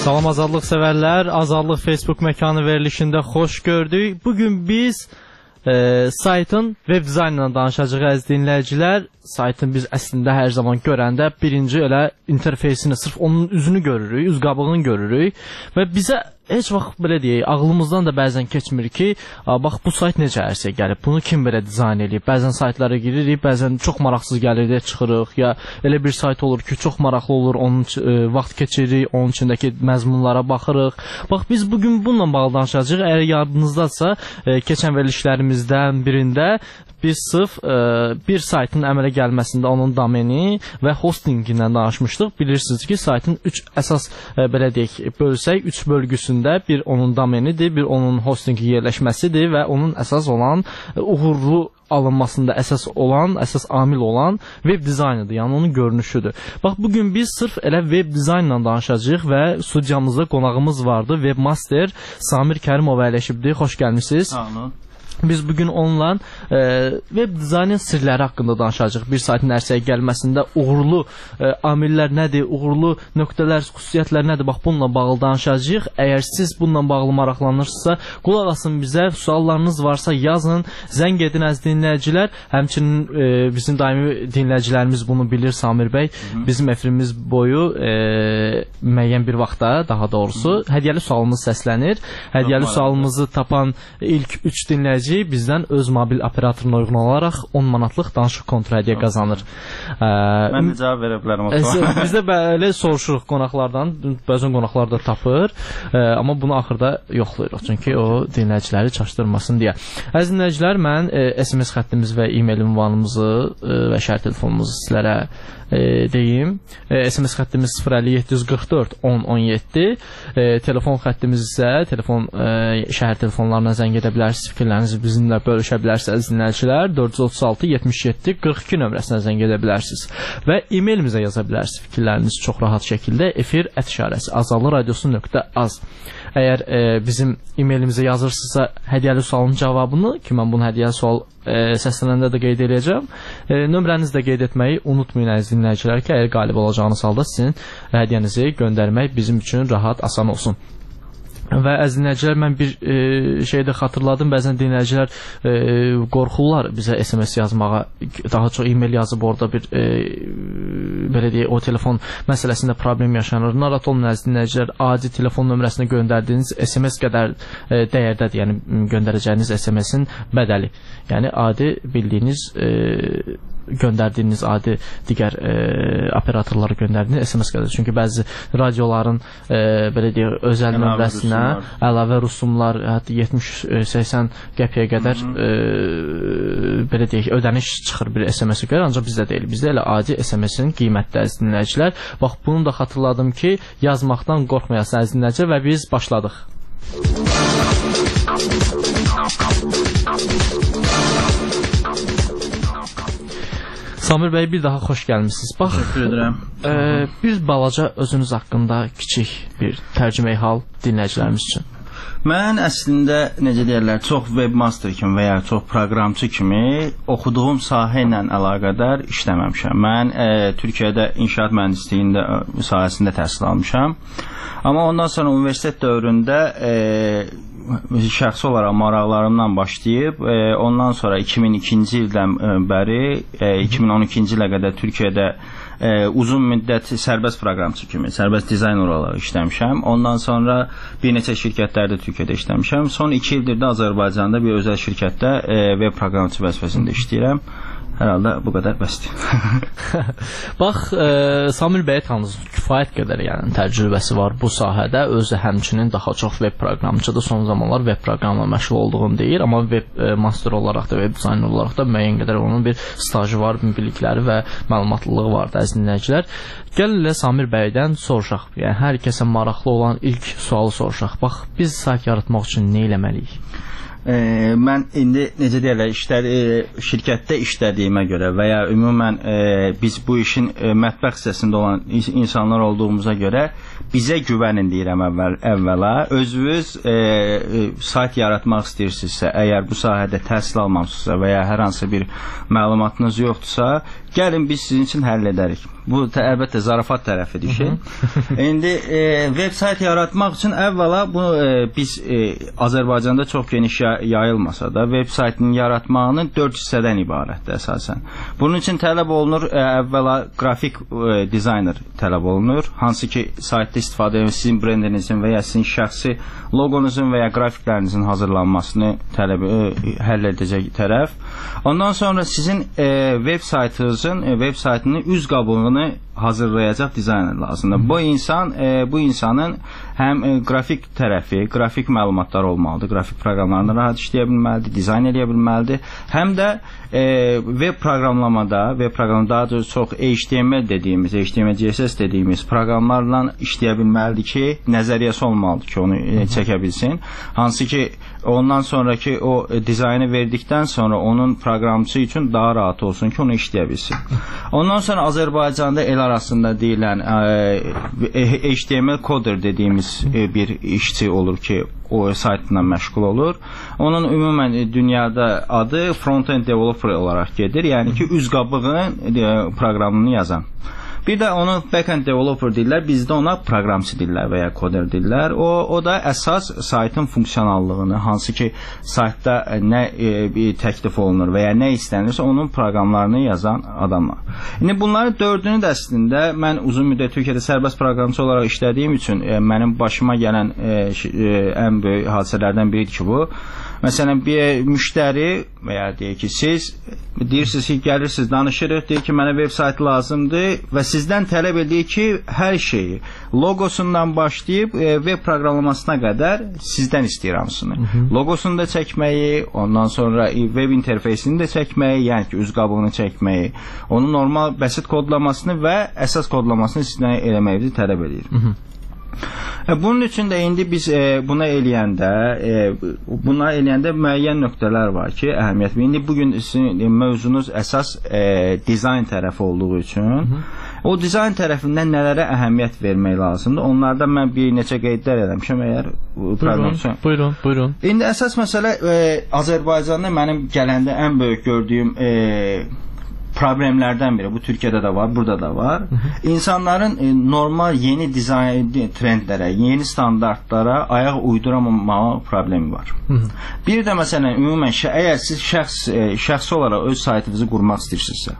Salam azadlıq sevərlər, Azadlıq Facebook məkanı verilişində xoş gördük. Bugün biz saytın web dizaynından danışacağıq əziz dinləyicilər. Saytın biz əslində hər zaman görəndə birinci elə interfeysini, sırf onun üzünü görürük, üz qabığını görürük və bizə heç vaxt belə deyək, ağlımızdan da bəzən keçmir ki, bax bu sayt necə ərsə gəlib, bunu kim belə dizayn edib. Bəzən saytlara giririk, bəzən çox maraqsız gəlir deyə çıxırıq, ya elə bir sayt olur ki, çox maraqlı olur, onun vaxt keçiririk, onun içindəki məzmunlara baxırıq. Bax biz bugün bununla bağlı danışacağıq. Əgər yadınızdadsa, keçən verilişlərimizdən birində biz sırf bir saytın əmələ gəlməsində onun domeni və hostingindən danışmışdıq. Bilirsiniz ki, saytın 3 əsas belə deyək, bölsək, 3 bölgüsündə bir onun domenidir, bir onun hostingi yerləşməsidir və onun əsas olan uğurlu alınmasında əsas amil olan web dizaynidir, yəni onun görünüşüdür. Bax, bugün biz sırf elə web dizaynla danışacağıq və studiyamızda qonağımız vardı, webmaster Samir Kərimov əyləşibdir. Xoş gəlmişsiniz. Sağ olun. Biz bugün onunla web dizaynın sirləri haqqında danışacağıq. Bir saytın ərsəyə gəlməsində uğurlu amillər nədir, uğurlu nöqtələr, xüsusiyyətlər nədir? Bax, bununla bağlı danışacağıq. Əgər siz bununla bağlı maraqlanırsınızsa, qulaq asın bizə, suallarınız varsa yazın, zəng edin əziz dinləyicilər. Həmçinin bizim daimi dinləyicilərimiz bunu bilir, Samir bəy. Bizim efirimiz boyu müəyyən bir vaxtda, daha doğrusu, hədiyyəli sualımız səslənir. Hədiyyəli sualımızı tapan ilk 3 dinləyici bizdən öz mobil operatoruna uyğun olaraq 10 manatlıq danışıq kontradiya qazanır. Mən də cavab verə bilərəm. Biz də belə soruşuruq qonaqlardan, bəzən qonaqlar da tapır, amma bunu axırda yoxlayırıq, çünki o dinləyiciləri çaşdırmasın deyə. Əziz dinləyicilər, mən SMS xəttimiz və e-mail ünvanımızı və şəhər telefonumuzu sizlərə deyim. SMS xəttimiz 05744 1017, telefon xəttimiz isə şəhər telefonlarına zəng edə bilərsiniz, fikirlərinizi bizimlə bölüşə bilərsiniz dinləyicilər. 436 77 42 nömrəsinə zəng edə bilərsiniz və e-mailimizə yaza bilərsiniz fikirlərinizi çox rahat şəkildə efir@azadlıqradiosu.az. Əgər bizim e-mailimizə yazırsınızsa hədiyyəli sualın cavabını, ki mən bunu hədiyyəli sual səslənəndə də qeyd edəcəm, nömrənizi də qeyd etməyi unutmayın əziz dinləyicilər ki, əgər qalib olacağınız halda sizin hədiyyənizi göndərmək bizim üçün rahat, asan olsun. Və əziz dinləyicilər, mən bir şey də xatırladım, bəzən dinləyicilər qorxurlar bizə SMS yazmağa, daha çox e-mail yazıb orada bir belə deyək, o telefon məsələsində problem yaşanır. Narahat olun əziz dinləyicilər, adi telefon nömrəsinə göndərdiyiniz SMS qədər dəyərdədir, yəni göndərəcəyiniz SMS-in bədəli. Yəni adi bildiyiniz göndərdiyiniz adi digər operatorlara göndərdiyiniz SMS qədər. Çünki bəzi radioların belə deyək, özəl nömrəsinə əlavə rüsumlar, hətta 70-80 qəpiyə qədər belə deyək, ödəniş çıxır bir SMS-ə görə, ancaq bizdə deyil. Bizdə elə adi SMS-in qiymətli əziz dinləyicilər. Bax, bunu da xatırladım ki, yazmaqdan qorxmayasın əziz dinləyicilər və biz başladıq. Samir bəy, bir daha xoş gəlmişsiniz. Bax, bir balaca özünüz haqqında kiçik bir tərcüməyi hal dinləyicilərimiz üçün. Mən əslində, necə deyərlər, çox webmaster kimi və ya çox proqramçı kimi oxuduğum sahə ilə əlaqədar işləməmişəm. Mən Türkiyədə inşaat mühəndisliyi sahəsində təhsil almışam. Amma ondan sonra universitet dövründə şəxsi olaraq maraqlarımdan başlayıb, ondan sonra 2002-ci ildən bəri 2012-ci ilə qədər Türkiyədə uzun müddət sərbəst proqramçı kimi, sərbəst dizayner olaraq işləmişəm. Ondan sonra bir neçə şirkətlərdə Türkiyədə işləmişəm. Son 2 ildir də Azərbaycanda bir özəl şirkətdə web proqramçı vəzifəsində işləyirəm. Hər halda bu qədər bəsdir. Bax, Samir bəyə tanınız, kifayət qədər yəni təcrübəsi var bu sahədə. Özü həmçinin daha çox web proqramçıdır. Son zamanlar web proqramla məşğul olduğunu deyir, amma web master olaraq da, web dizayner olaraq da müəyyən qədər onun bir stajı var, bilikləri və məlumatlılığı var da əziz dinləyicilər. Gəlin elə Samir bəydən soruşaq. Yəni hər kəsə maraqlı olan ilk sualı soruşaq. Bax, biz sayt yaratmaq üçün nə etməliyik? Mən indi necə deyirlər, şirkətdə işlədiyimə görə və ya ümumən biz bu işin mətbəx hissəsində olan insanlar olduğumuza görə bizə güvənin deyirəm əvvəla. Özünüz sayt yaratmaq istəyirsinizsə, əgər bu sahədə təhsil almamısınızsa və ya hər hansı bir məlumatınız yoxdursa, gəlin biz sizin üçün həll edərik. Bu əlbəttə zarafat tərəfidir ki. İndi veb sayt yaratmaq üçün əvvəla bunu biz Azərbaycanda çox geniş yayılmasa da veb saytının yaratmağının 4 hissədən ibarətdir əsasən. Bunun üçün tələb olunur əvvəla qrafik dizayner tələb olunur. Hansı ki saytda istifadə edən sizin brendinizin və ya sizin şəxsi logonuzun və ya qrafiklərinizin hazırlanmasını həll edəcək tərəf. Ondan sonra sizin veb saytının üz qabığını hazırlayacaq dizayner lazımdır. Bu insanın həm qrafik tərəfi, qrafik məlumatlar olmalıdır, qrafik proqramlarını rahat işləyə bilməlidir, dizayn edə bilməlidir. Həm də veb proqramlamada, daha çox HTML dediğimiz, HTML, CSS dediğimiz proqramlarla işləyə bilməlidir ki, nəzəriyyəsi olmalıdır ki, onu çəkə bilsin. Hansı ki, ondan sonraki o dizaynı verdikdən sonra onun proqramçısı üçün daha rahat olsun ki, onu işləyə bilsin. Ondan sonra Azərbaycanda el arasında deyilən HTML coder dediğimiz bir işçi olur ki, o saytla məşğul olur. Onun ümumən dünyada adı front-end developer olaraq gedir. Yəni ki, üz qabığın proqramını yazan. Bir də onu backend developer deyirlər, bizdə ona proqramçı deyirlər və ya koder deyirlər. O da əsas saytın funksionallığını, hansı ki saytda nə təklif olunur və ya nə istənirsə onun proqramlarını yazan adamlar. İndi bunların dördünü də əslində mən uzun müddət Türkiyədə sərbəst proqramçı olaraq işlədiyim üçün mənim başıma gələn ən böyük hadisələrdən biridir ki bu. Məsələn, bir müştəri və ya deyək ki, siz deyirsiniz ki, gəlirsiniz, danışırıq, deyir ki, mənə web saytı lazımdır və sizdən tələb edir ki, hər şeyi, logosundan başlayıb web proqramlamasına qədər sizdən istəyir hamısını. Logosunu da çəkməyi, ondan sonra web interfeysini də çəkməyi, yəni ki, üz qabığını çəkməyi, onun normal bəsit kodlamasını və əsas kodlamasını sizdən eləməyi tələb edir. Bunun üçün də indi biz buna eləyəndə müəyyən nöqtələr var ki, əhəmiyyətli. İndi bugün sizin mövzunuz əsas dizayn tərəfi olduğu üçün o dizayn tərəfindən nələrə əhəmiyyət vermək lazımdır? Onlardan mən bir neçə qeydlər eləmişəm əgər Buyurun. İndi əsas məsələ Azərbaycanda mənim gələndə ən böyük gördüyüm problemlərdən biri. Bu Türkiyədə də var, burada da var. İnsanların normal yeni dizayn trendlərə, yeni standartlara ayaq uyduramamağı problemi var. Bir də məsələn, ümumən əgər siz şəxsi olaraq öz saytınızı qurmaq istəyirsinizsə,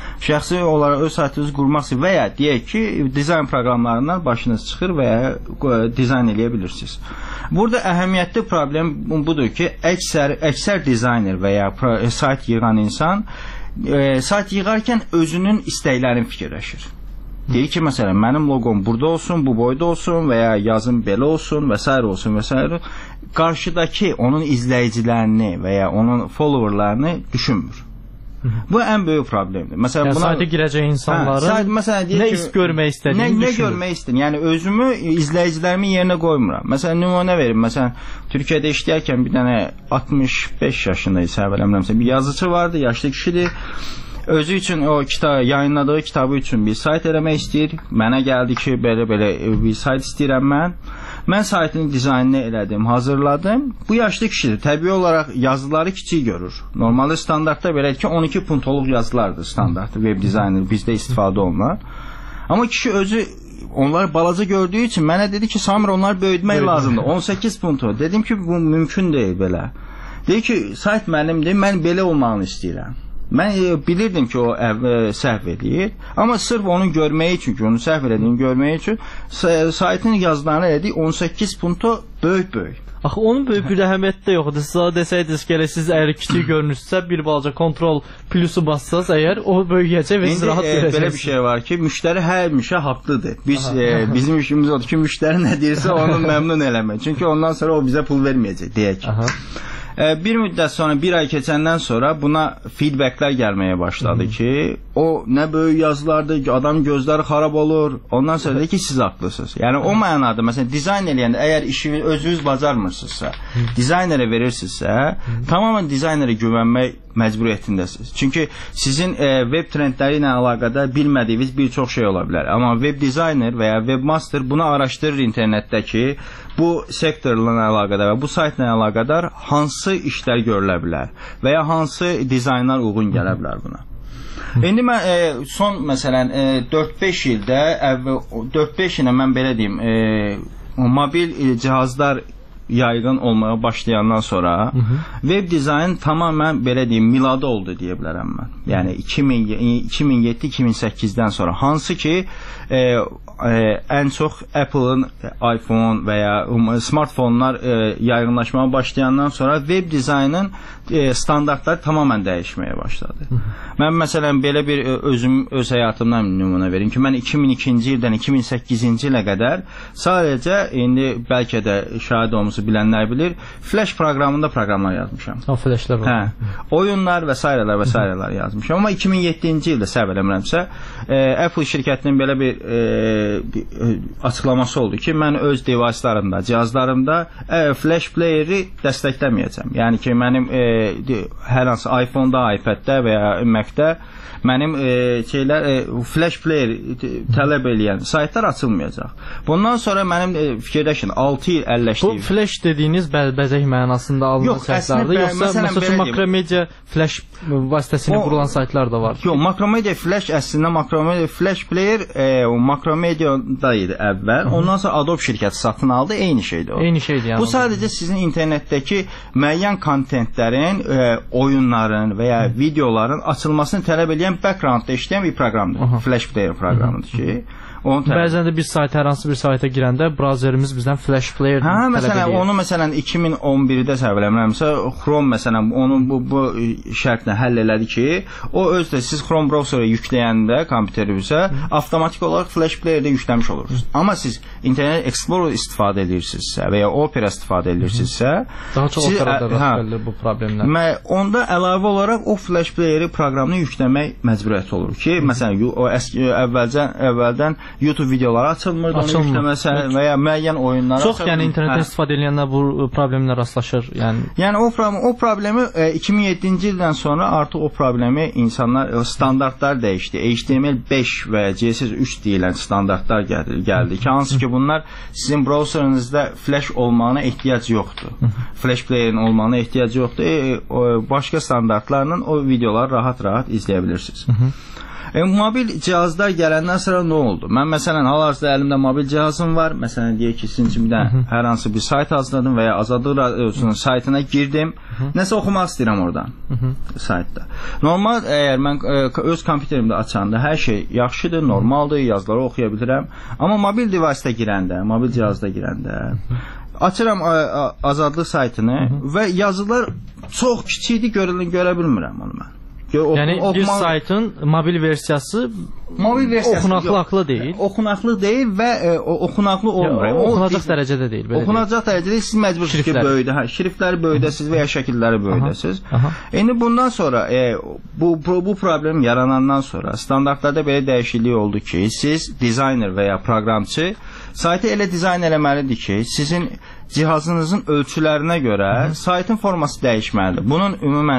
və ya deyək ki, dizayn proqramlarından başınız çıxır və ya dizayn eləyə bilirsiniz. Burada əhəmiyyətli problem budur ki, əksər dizayner və ya sayt yığan insan sayt yığarkən özünün istəklərini fikirləşir. Deyir ki, məsələn, mənim loqom burada olsun, bu boyda olsun və ya yazım belə olsun və s. olsun və s. Qarşıdakı onun izləyicilərini və ya onun followerlarını düşünmür. Bu ən böyük problemdir. Məsələn, sayta girəcək insanların nə görmək istədiyini düşünür. Nə görmək istəyir? Yəni, özümü, izləyicilərimin yerinə qoymuram. Məsələn, nümunə verim. Məsələn, Türkiyədə işləyərkən bir dənə 65 yaşında isə bir yazıcı vardı, yaşlı kişidir. Özü üçün o yayınladığı kitabı üçün bir sayt eləmək istəyir. Mənə gəldi ki, belə bir sayt istəyirəm mən. Mən saytın dizaynını elədim, hazırladım. Bu yaşlı kişidir. Təbii olaraq yazıları kiçik görür. Normalde standartda belədir ki, 12 puntoluq yazılardır standart web dizayner bizdə istifadə olunar. Amma kişi özü onları balaca gördüyü için mənə dedi ki, Samir onları böyütmək lazımdır. 18 puntu. Dedim ki, bu mümkün deyil belə. Dedi ki, sayt mənimdir, mən belə olmağını istəyirəm. Mən bilirdim ki, o səhv edir. Amma sırf onu görməyi üçün ki, onu səhv edildiyini görməyi üçün saytın yazılarını elədik 18 punto böyük. Axı, onun böyük bir əhəmiyyəti də yoxdur. Siz desəydiniz ki, siz əgər kiçik görünüzsə, bir balaca kontrol plusu bassaz, əgər o böyüyəcək və siz rahat görəcəksiniz. Belə bir şey var ki, müştəri həmişə haqlıdır. Bizim işimiz odur ki, müştəri nə deyirsə onu məmnun eləmək. Çünki ondan sonra o bizə pul verməyəcək, deyək. Bir müddət sonra, bir ay keçəndən sonra buna feedbacklər gəlməyə başladı ki, o nə böyük yazılardır ki, adam gözləri xarab olur. Ondan sonra dedi ki, siz haqlısınız. Yəni o mənada, məsələn, dizayn eləyəndə, əgər işini özünüz bacarmırsınızsa, dizaynerə verirsinizsə, tamamen dizaynərə güvənmək məcburiyyətindəsiniz. Çünki sizin web trendləri ilə əlaqədar bilmədiyiniz bir çox şey ola bilər. Amma web dizayner və ya webmaster bunu araşdırır internetdəki bu sektorla əlaqədar və bu saytla əlaqədar hansı işlər görülə bilər və ya hansı dizaynlar uyğun gələ bilər buna. İndi mən son məsələn 4-5 ildə 4-5 ilə mən belə deyim, mobil cihazlar yaygın olmaya başlayandan sonra web dizayn tamamen belə deyim miladı oldu deyə bilərəm mən. Yəni 2007-2008-dən sonra hansı ki ən çox Apple'ın iPhone və ya smartfonlar yaygınlaşmaya başlayandan sonra web dizaynın standartları tamamen dəyişməyə başladı. Mən məsələn belə bir öz həyatımdan nümunə verim ki, mən 2002-ci ildən 2008-ci ilə qədər sadəcə indi bəlkə də şahid olmusu bilənlər bilir, Flash proqramında proqramlar yazmışam. O Flashlar var. Oyunlar və s. yazmışam. Amma 2007-ci ildə səhv eləmirəmsə, Apple şirkətinin belə bir açıqlaması oldu ki, mən öz device'larımda, cihazlarımda Flash player'i dəstəkləməyəcəm. Yəni ki, mənim hər hansı iPhone-da, iPad-də və ya Mac-də mənim Flash player tələb eləyən saytlar açılmayacaq. Bundan sonra mənim fikirləşin 6 il əlləşdiyim. Bu Flash dediyiniz bəzək mənasında alınan saytlardır, yoxsa məsələn Makromedia Flash vasitəsilə qurulan saytlar da var? Yox, Makromedia Flash əslində Makromedia Flash player Makromedia'da idi əvvəl. Ondan sonra Adobe şirkəti satın aldı, eyni şeydir o. Eyni şeydir yəni. Bu sadəcə sizin internetdəki müəyyən kontentlərin, oyunların və ya videoların açılmasını tələb edən backgroundda işləyən bir proqramdır. Flash player proqramıdır ki, bəzən də bir sayt, hər hansı bir sayta girəndə brauzerimiz bizdən Flash player tələb edir. Onu məsələn 2011-də səhv eləmirəmsə, Chrome məsələn onu bu şərtlə həll elədi ki, o özdə siz Chrome browserı yükləyəndə kompüterinizə avtomatik olaraq Flash player-də yükləmiş olursunuz. Amma siz Internet Explorer istifadə edirsinizsə və ya Opera istifadə edirsinizsə, daha çox Opera'da rast gəlir bu problemlər. Onda əlavə olaraq o Flash player-i proqramını yükləmək məcburiyyəti olur ki, məsələn o əvvəldən YouTube videoları açılmırdı, onu yükləməsə və ya müəyyən oyunlar çox, yəni internetdən istifadə edənlər bu problemlə rastlaşır. Yəni o problemi 2007-ci ildən sonra artıq o problemi insanlar standartlar dəyişdi. HTML5 və CSS3 deyilən standartlar gəldi ki, hansı ki bunlar sizin browserinizdə Flash olmağına ehtiyac yoxdur. Flash playerin olmağına ehtiyac yoxdur. Başqa standartlarla o videoları rahat-rahat izləyə bilirsiniz. Mobil cihazlar gələndən sonra nə oldu? Mən məsələn hal-hazırda əlimdə mobil cihazım var. Məsələn deyək ki, sizin üçün bir də hər hansı bir sayt hazırladım və ya Azadlıq Radiosunun saytına girdim. Nəsə oxumaq istəyirəm oradan saytda. Normal əgər mən öz kompüterimdə açanda hər şey yaxşıdır, normaldır, yazıları oxuya bilirəm. Amma mobil device-da girəndə, mobil cihazda girəndə açıram Azadlıq saytını və yazılar çox kiçikdir, görə bilmirəm onu mən. Yəni bir saytın mobil versiyası oxunaqlı deyil. Oxunaqlı deyil və oxunaqlı olmur. Oxunacaq dərəcədə deyil. Oxunacaq dərəcədə siz məcbursunuz ki, böyüdə, şriftləri böyüdəsiz və ya şəkilləri böyüdəsiz. İndi bundan sonra bu problem yaranandan sonra standartlarda belə dəyişiklik oldu ki, siz dizayner və ya proqramçı saytı elə dizayn eləməlidir ki, sizin cihazınızın ölçülərinə görə saytın forması dəyişməlidir. Bunun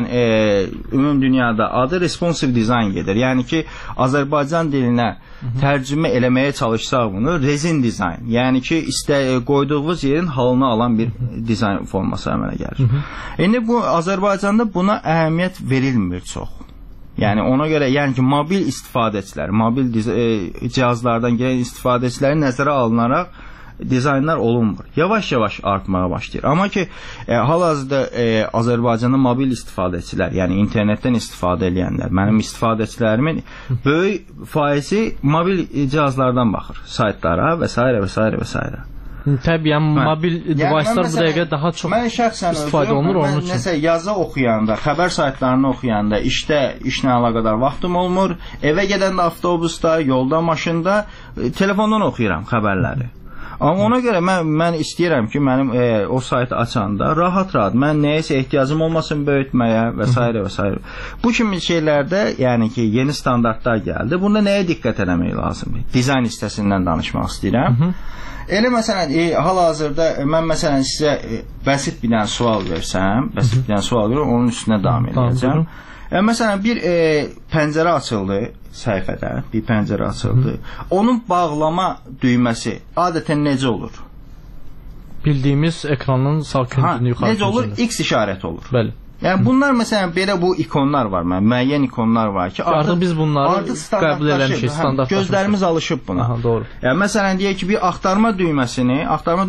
ümum dünyada adı responsive design gedir. Yəni ki, Azərbaycan dilinə tərcümə eləməyə çalışsaq bunu rezin dizayn. Yəni ki, qoyduğunuz yerin halını alan bir dizayn forması əmələ gəlir. İndi bu Azərbaycanda buna əhəmiyyət verilmir çox. Yəni ona görə, yəni ki, mobil istifadəçilər, mobil cihazlardan gələn istifadəçiləri nəzərə alınaraq dizaynlar olunmur. Yavaş-yavaş artmağa başlayır. Amma ki, hal-hazırda Azərbaycanda mobil istifadəçilər, yəni internetdən istifadə edənlər, mənim istifadəçilərimin böyük faizi mobil cihazlardan baxır, saytlara və s. və s. və s. Təbii, mobil device'lar bu dəqiqə daha çox istifadə olunur onun üçün. Nəsə yazı oxuyanda, xəbər saytlarını oxuyanda, işlə əlaqədar vaxtım olmur, evə gedəndə avtobusda, yolda, maşında, telefondan oxuyuram xəbərləri. Amma ona görə mən istəyirəm ki, mənim o saytı açanda rahat-rahat, mən nəyəsə ehtiyacım olmasın böyütməyə və s. və s. Bu kimi şeylərdə, yəni ki, yeni standartlar gəldi. Bunda nəyə diqqət eləmək lazımdır? Dizayn hissəsindən danışmaq istəyirəm. Elə məsələn, hal-hazırda mən məsələn sizə bəsit bir dənə sual versəm, onun üstünə davam edəcəm. Məsələn, bir pəncərə açıldı səhifədə, bir pəncərə açıldı. Onun bağlama düyməsi adətən necə olur? Bildiyimiz ekranın sağ küncünün yuxarı necə olur? X işarəti olur. Bəli. Yəni bunlar məsələn belə bu ikonlar var, müəyyən ikonlar var ki, artıq biz bunları qəbul eləmişik, standartlaşmışıq. Gözlərimiz alışıb buna. Aha, doğru. Yəni məsələn deyək ki, bir axtarma düyməsini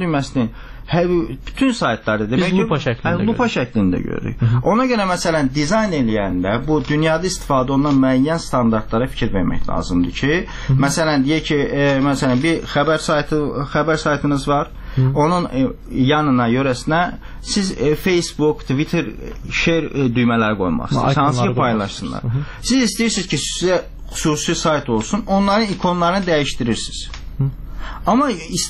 bütün saytlarda demək ki, lupa şəklində görürük. Ona görə məsələn dizayn eləyəndə bu dünyada istifadə olunan müəyyən standartlara fikir vermək lazımdır ki, məsələn deyək ki, məsələn bir xəbər saytınız var. Onun yanına, yörəsinə siz Facebook, Twitter, share düymələri qoymaqsınız. Hansı ki paylaşsınlar. Siz istəyirsiniz ki, sizə xüsusi sayt olsun, onların ikonlarını dəyişdirirsiniz. Amma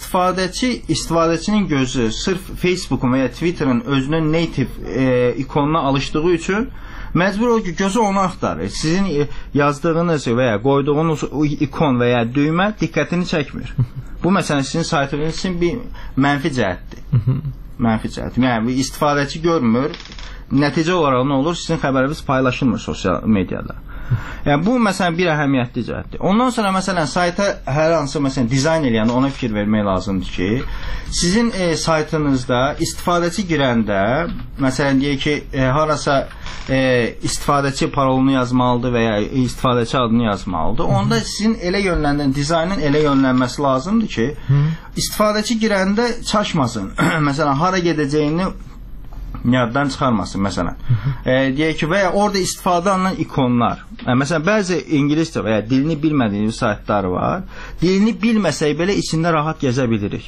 istifadəçinin gözü sırf Facebook'un və ya Twitter'ın özünün native ikonuna alışdığı üçün məcbur olur ki, gözü onu axtarır. Sizin yazdığınız və ya qoyduğunuz ikon və ya düymə diqqətini çəkmir. Bu məsələn sizin saytınız üçün bir mənfi cəhətdir. Mənfi cəhət. Yəni istifadəçi görmür. Nəticə olaraq nə olur? Sizin xəbəriniz paylaşılmır sosial mediada. Yəni bu məsələn bir əhəmiyyətli cəhətdir. Ondan sonra məsələn sayta hər hansı məsələn dizayn eləyəndə ona fikir vermək lazımdır ki, sizin saytınızda istifadəçi girəndə məsələn deyək ki, harasa istifadəçi parolunu yazmalıdır və ya istifadəçi adını yazmalıdır. Onda sizin elə yönləndirən dizaynın elə yönlənməsi lazımdır ki, istifadəçi girəndə çaşmasın. Məsələn hara gedəcəyini yaddan çıxarmasın məsələn. Deyək ki, və ya orada istifadə olunan ikonlar. Məsələn, bəzi ingiliscə və ya dilini bilmədiyiniz saytlar var. Dilini bilməsək belə içində rahat gəzə bilirik.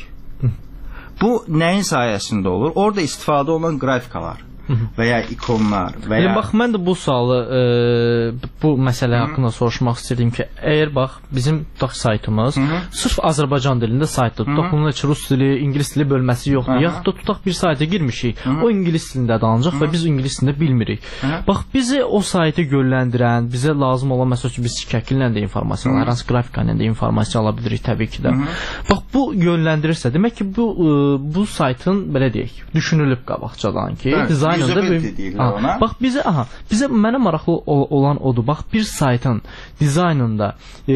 Bu nəyin sayəsində olur? Orada istifadə olunan qrafikalar və ya ikonlar və ya... Bax, mən də bu sualı, bu məsələ haqqında soruşmaq istəyirdim ki, əgər bax, bizim tutaq saytımız sırf Azərbaycan dilində saytdır. Tutaq bunun heç rus dili, ingilis dili bölməsi yoxdur. Yaxud da tutaq bir sayta girmişik, o ingilis dilində danacaq və biz ingilis dilində bilmirik. Bax, bizi o saytı yönləndirən, bizə lazım olan, məsəl üçün biz şəkillə də informasiya, hər hansı qrafika ilə də informasiya ala bilirik təbii ki də. Bax, bu yönləndirirsə, demək ki, bu saytın, belə deyək, düşünülüb qabaqcadan ki, bax bizə mənə maraqlı olan odur. Bax bir saytın dizaynında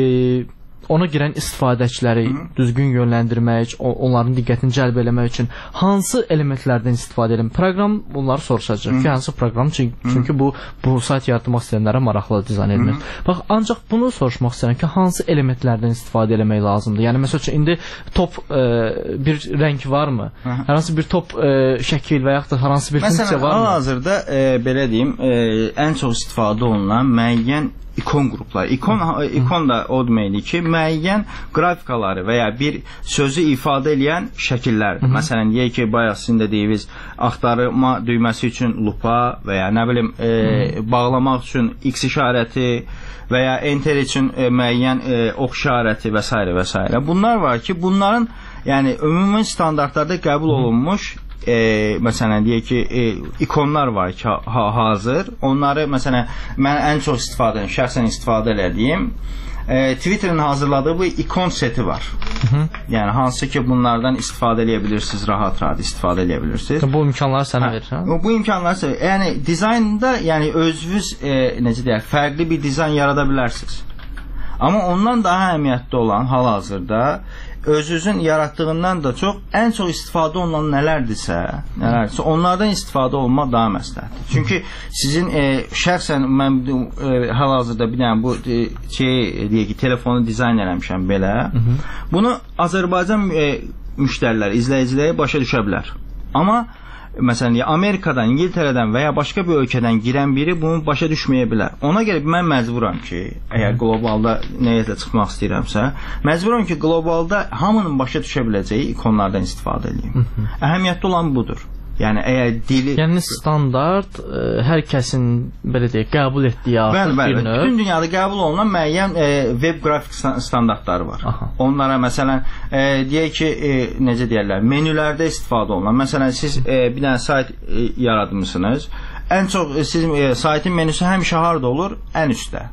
ona girən istifadəçiləri düzgün yönləndirmək, onların diqqətini cəlb eləmək üçün hansı elementlərdən istifadə edim? Proqram bunları soruşacaq ki, hansı proqram? Çünki bu sayt yaratmaq istəyənlərə maraqlı dizayn edilir. Bax, ancaq bunu soruşmaq istəyirəm ki, hansı elementlərdən istifadə eləmək lazımdır? Yəni, məsəl üçün, indi top bir rəng varmı? Hər hansı bir top şəkil və yaxud da hər hansı bir funksiya varmı? Məsələn, hal-hazırda, belə deyim, ən çox istifadə olunan müəyyən ikon qrupları. İkon da o deməkdir ki, müəyyən qrafikaları və ya bir sözü ifadə edən şəkillərdir. Məsələn, deyək ki, bayaq sizin də deyiniz, axtarma düyməsi üçün lupa və ya nə bilim, bağlamaq üçün X işarəti və ya enter üçün müəyyən ox işarəti və s. və s. Bunlar var ki, bunların yəni ümumi standartlarda qəbul olunmuş məsələn deyək ki, ikonlar var ki, hazır. Onları məsələn mən ən çox şəxsən istifadə elədiyim Twitter'ın hazırladığı bu ikon seti var. Yəni hansı ki bunlardan istifadə edə bilirsiniz, rahat istifadə edə bilirsiniz. Bu imkanları sənə verir, hə? Bu imkanları, yəni dizaynda, yəni özünüz necə deyək, fərqli bir dizayn yarada bilərsiniz. Amma ondan daha əhəmiyyətli olan hal-hazırda özünüzün yaratdığından da ən çox istifadə olunan nələrdirsə, onlardan istifadə olmaq daha məsləhətdir. Çünki sizin şəxsən mən hal-hazırda bir dənə bu deyək ki, telefonu dizayn eləmişəm belə. Bunu Azərbaycan müştərilər, izləyiciləri başa düşə bilər. Amma məsələn, Amerikadan, İngiltərədən və ya başqa bir ölkədən girən biri bunu başa düşməyə bilər. Ona görə mən məcburam ki, əgər qlobalda nəyiyyətlə çıxmaq istəyirəmsə, məcburam ki, qlobalda hamının başa düşə biləcəyi ikonlardan istifadə edeyim. Əhəmiyyətli olan budur. Yəni, əgər dili... Yəni, standart hər kəsin, belə deyək, qəbul etdiyi artıq bir növ. Bütün dünyada qəbul olunan müəyyən web qrafik standartları var. Onlara, məsələn, deyək ki, necə deyərlər, menülərdə istifadə olunan. Məsələn, siz bir dənə sayt yaradmışsınız. Ən çox, sizin saytın menüsü həmişə harada olur? Ən üstdə.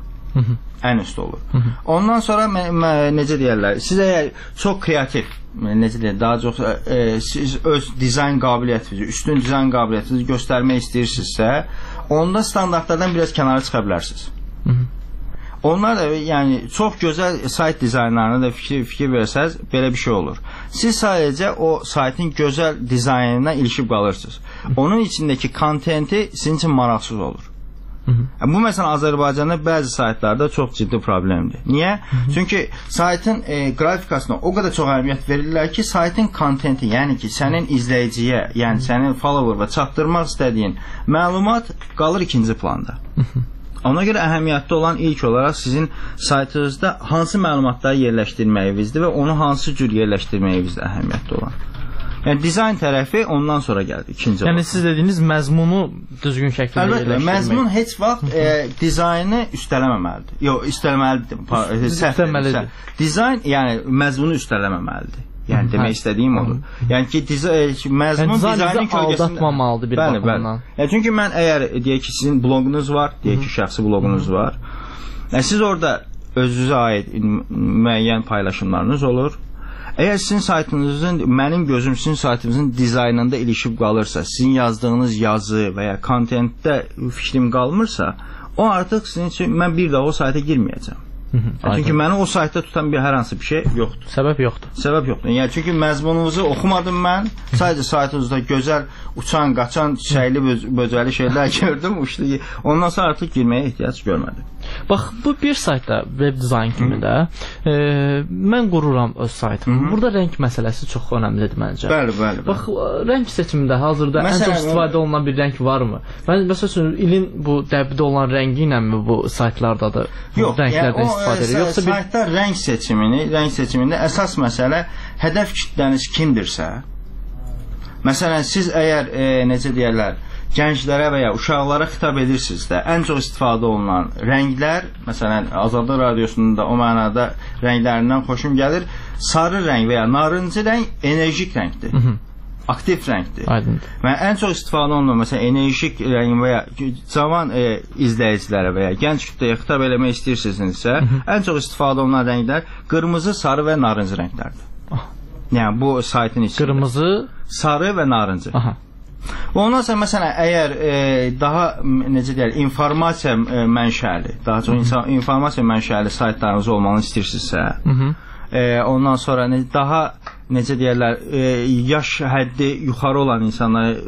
Ən üstdə olur. Ondan sonra, necə deyərlər, siz əgər çox kreativ, necə deyək, daha çox siz öz dizayn qabiliyyətinizi, üstün dizayn qabiliyyətinizi göstərmək istəyirsinizsə, onda standartlardan biraz kənara çıxa bilərsiniz. Onlar da yəni çox gözəl sayt dizaynlarına da fikir versəz belə bir şey olur. Siz sadəcə o saytın gözəl dizaynına ilişib qalırsınız. Onun içindəki kontenti sizin üçün maraqsız olur. Bu məsələn Azərbaycanda bəzi saytlarda çox ciddi problemdir. Niyə? Çünki saytın qrafikasına o qədər çox əhəmiyyət verirlər ki, saytın kontenti, yəni ki, sənin izləyiciyə, yəni sənin follower'a çatdırmaq istədiyin məlumat qalır ikinci planda. Ona görə əhəmiyyətli olan ilk olaraq sizin saytınızda hansı məlumatları yerləşdirməyinizdir və onu hansı cür yerləşdirməyinizdir əhəmiyyətli olan. Yəni dizayn tərəfi ondan sonra gəldi, ikinci olaraq. Yəni siz dediyiniz məzmunu düzgün şəkildə yerləşdirmək. Əlbəttə, məzmun heç vaxt dizaynı üstələməməlidir. Yox, üstələməlidir. Dizayn, yəni məzmunu üstələməməlidir. Yəni demək istədiyim odur. Yəni ki, məzmun dizaynın kölgəsində aldatmamalıdır bir baxımdan. Çünki mən əgər deyək ki, sizin bloqunuz var, deyək ki, şəxsi bloqunuz var. Siz orada özünüzə aid müəyyən paylaşımlarınız olur. Əgər sizin saytınızın, mənim gözüm sizin saytınızın dizaynında ilişib qalırsa, sizin yazdığınız yazı və ya kontentdə fikrim qalmırsa, o artıq sizin üçün mən bir daha o sayta girməyəcəm. Çünki məni o saytda tutan hər hansı bir şey yoxdur. Səbəb yoxdur. Səbəb yoxdur. Yəni çünki məzmununuzu oxumadım mən. Sadəcə saytınızda gözəl uçan, qaçan, çiçəkli, böcəli şeylər gördüm. Ondan sonra artıq girməyə ehtiyac görmədim. Bax, bu bir saytda web dizayn kimi də mən qururam öz saytımı. Burada rəng məsələsi çox önəmlidir məncə. Bəli. Bax, rəng seçimində hazırda ən çox istifadə olunan bir rəng varmı? Məsələn, ilin bu dəbdə olan rəngi ilə bu saytlardadır? Yox, yəni o saytda rəng seçimində əsas məsələ hədəf kütləniz kimdirsə, məsələn, siz əgər, necə deyərlər, gənclərə və ya uşaqlara xitab edirsinizsə, ən çox istifadə olunan rənglər, məsələn, Azadlıq Radiosunun da o mənada rənglərindən xoşum gəlir, sarı rəng və ya narıncı rəng enerjik rəngdir. Aktiv rəngdir. Və ən çox istifadə olunan, məsələn, enerjik rəng və ya cavan izləyicilərə və ya gənc kütləyə xitab eləmək istəyirsinizsə, ən çox istifadə olunan rənglər qırmızı, sarı və narıncı rənglərdir. Yəni, bu saytın içində. Qırmızı, sarı və narıncı. Ondan sonra, məsələn, əgər daha, necə deyək, informasiya mənşəli, daha çox informasiya mənşəli saytlarınız olmanı istəyirsinizsə, ondan sonra daha, necə deyərlər, yaş həddi yuxarı olan insanlara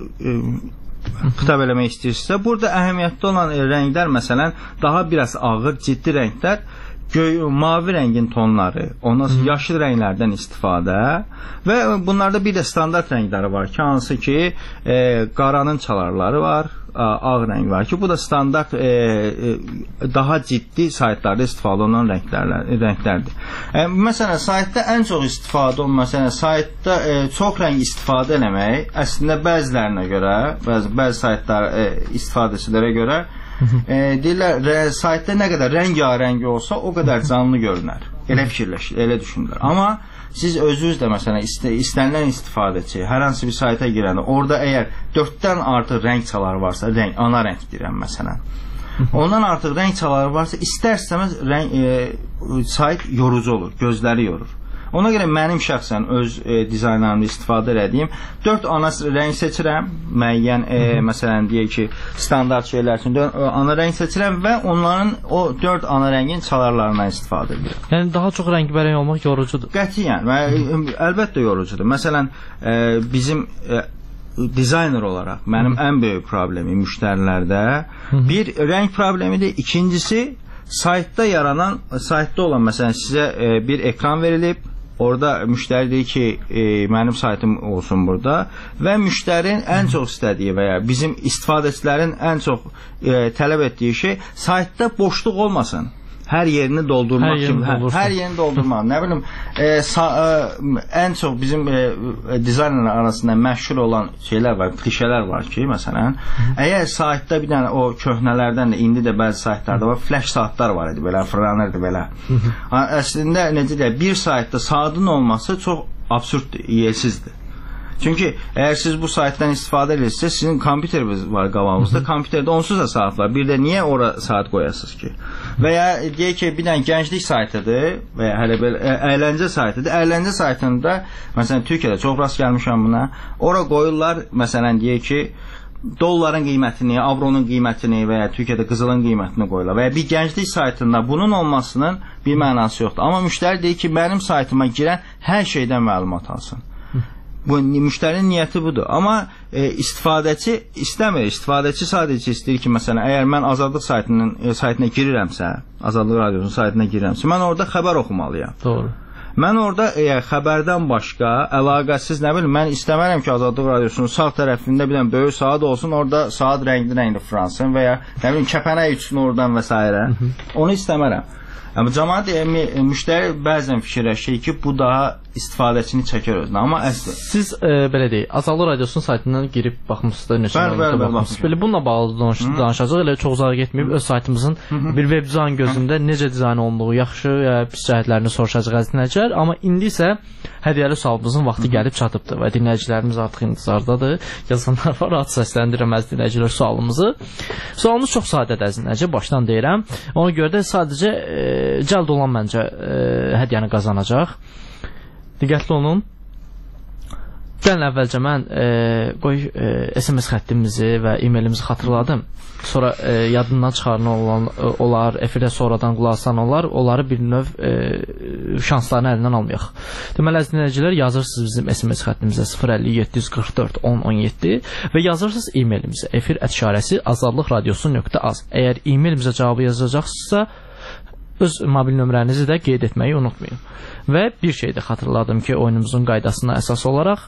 xitab eləmək istəyirsinizsə, burada əhəmiyyətli olan rənglər, məsələn, daha biraz ağır, ciddi rənglər, mavi rəngin tonları, ondan sonra yaşıl rənglərdən istifadə və bunlarda bir də standart rəngləri var ki, hansı ki, qaranın çalarları var, ağ rəng var ki, bu da standart daha ciddi saytlarda istifadə olunan rənglərdir. Məsələn, saytda ən çox istifadə olunan, məsələn, saytda çox rəng istifadə eləmək, əslində bəzilərinə görə, bəzi saytlar istifadəçilərə görə deyirlər, saytda nə qədər rəngarəng olsa, o qədər canlı görünər. Elə fikirləşir, elə düşünürlər. Amma siz özünüz də, məsələn, istənilən istifadəçi, hər hansı bir sayta girəndə, orada əgər 4-dən artıq rəng çaları varsa, ana rəng deyirəm, məsələn, ondan artıq rəng çaları varsa, istər-istəməz sayt yorucu olur, gözləri yorur. Ona görə mənim şəxsən öz dizaynlarımda istifadə edədiyim 4 ana rəng seçirəm, müəyyən, məsələn, deyək ki, standart şeylər üçün ana rəng seçirəm və onların o 4 ana rəngin çalarlarından istifadə edirəm. Yəni, daha çox rəngbərəng olmaq yorucudur. Qətiyyən, əlbəttə yorucudur. Məsələn, bizim dizayner olaraq mənim ən böyük problemi müştərilərdə bir rəng problemidir, ikincisi saytda olan, məsələn, sizə bir ekran verilib, orada müştəri deyir ki, mənim saytım olsun burada və müştərinin ən çox istədiyi və ya bizim istifadəçilərin ən çox tələb etdiyi şey saytda boşluq olmasın. Hər yerini doldurmaq kimi. Hər yerini doldurmaq. Nə bilim, ən çox bizim dizaynerlər arasında məşhur olan şeylər var, klişələr var ki, məsələn, əgər saytda bir dənə o köhnələrdən də, indi də bəzi saytlarda var, flash saatlar var idi, belə, fırlanırdı, belə. Əslində, necə deyək, bir saytda saatın olması çox absurddur, yiyəsizdir. Çünki əgər siz bu saytdan istifadə edirsinizsə, sizin kompüteriniz var qabağınızda, kompüterdə onsuz da saat var. Bir də niyə ora saat qoyasınız ki? Və ya deyək ki, bir dənə gənclik saytıdır və ya hələ belə əyləncə saytıdır. Əyləncə saytında, məsələn, Türkiyədə çox rast gəlmişəm buna. Ora qoyurlar, məsələn, deyək ki, dolların qiymətini, avronun qiymətini və ya Türkiyədə qızılın qiymətini qoyurlar və ya bir gənclik saytında bunun olmasının bir mənası yoxdur. Amma müştəri deyir ki, mənim saytıma girən hər şeydən məlumat alsın. Bu müştərinin niyyəti budur. Amma istifadəçi istəmir. İstifadəçi sadəcə istəyir ki, məsələn, əgər mən Azadlıq saytına girirəmsə, Azadlıq Radiosunun saytına girirəmsə, mən orada xəbər oxumalıyam. Doğru. Mən orada xəbərdən başqa, əlaqəsiz, nə bilim, mən istəmərəm ki, Azadlıq Radiosunun sağ tərəfində bir dənə böyük saat olsun, orada saat rəngli fransın və ya, nə bilim, kəpənək üçün oradan və s. Onu istəmərəm. Amma cəmaət, müştəri bəzən fikirləşir ki, bu daha istifadəçini çəkər özünə. Amma əslində siz belə deyək, Azadlıq Radiosunun saytından girib baxmısınız, neçə məlumatlara baxmısınız. Belə bununla bağlı danışacağıq. Elə çox uzağa getməyib öz saytımızın bir web dizayn gözündə necə dizayn olunduğu, yaxşı ya pis cəhətlərini soruşacağıq əziz dinləyicilər. Amma indi isə hədiyyəli sualımızın vaxtı gəlib çatıbdır və dinləyicilərimiz artıq intizardadır. Yazanlar var, rahat səsləndirəm əziz dinləyicilər sualımızı. Sualımız çox sadədir əziz dinləyicilər, başdan deyirəm. Ona görə də sadəcə cəld olan məncə hədiyyəni qazanacaq. Diqqətli olun. Gəlin əvvəlcə mən SMS xəttimizi və e-mailimizi xatırladım. Sonra yadından çıxarılan olar, efirdə sonradan qulaq asan olar, onları bir növ şanslarını əlindən almayaq. Deməli, əziz dinləyicilər, yazırsınız bizim SMS xəttimizə 050-744-1017 və yazırsınız e-mailimizə efir@azadlıqradiosu.az. Əgər e-mailimizə cavabı yazacaqsınızsa, öz mobil nömrənizi də qeyd etməyi unutmayın. Və bir şey də xatırladım ki, oyunumuzun qaydasına əsas olaraq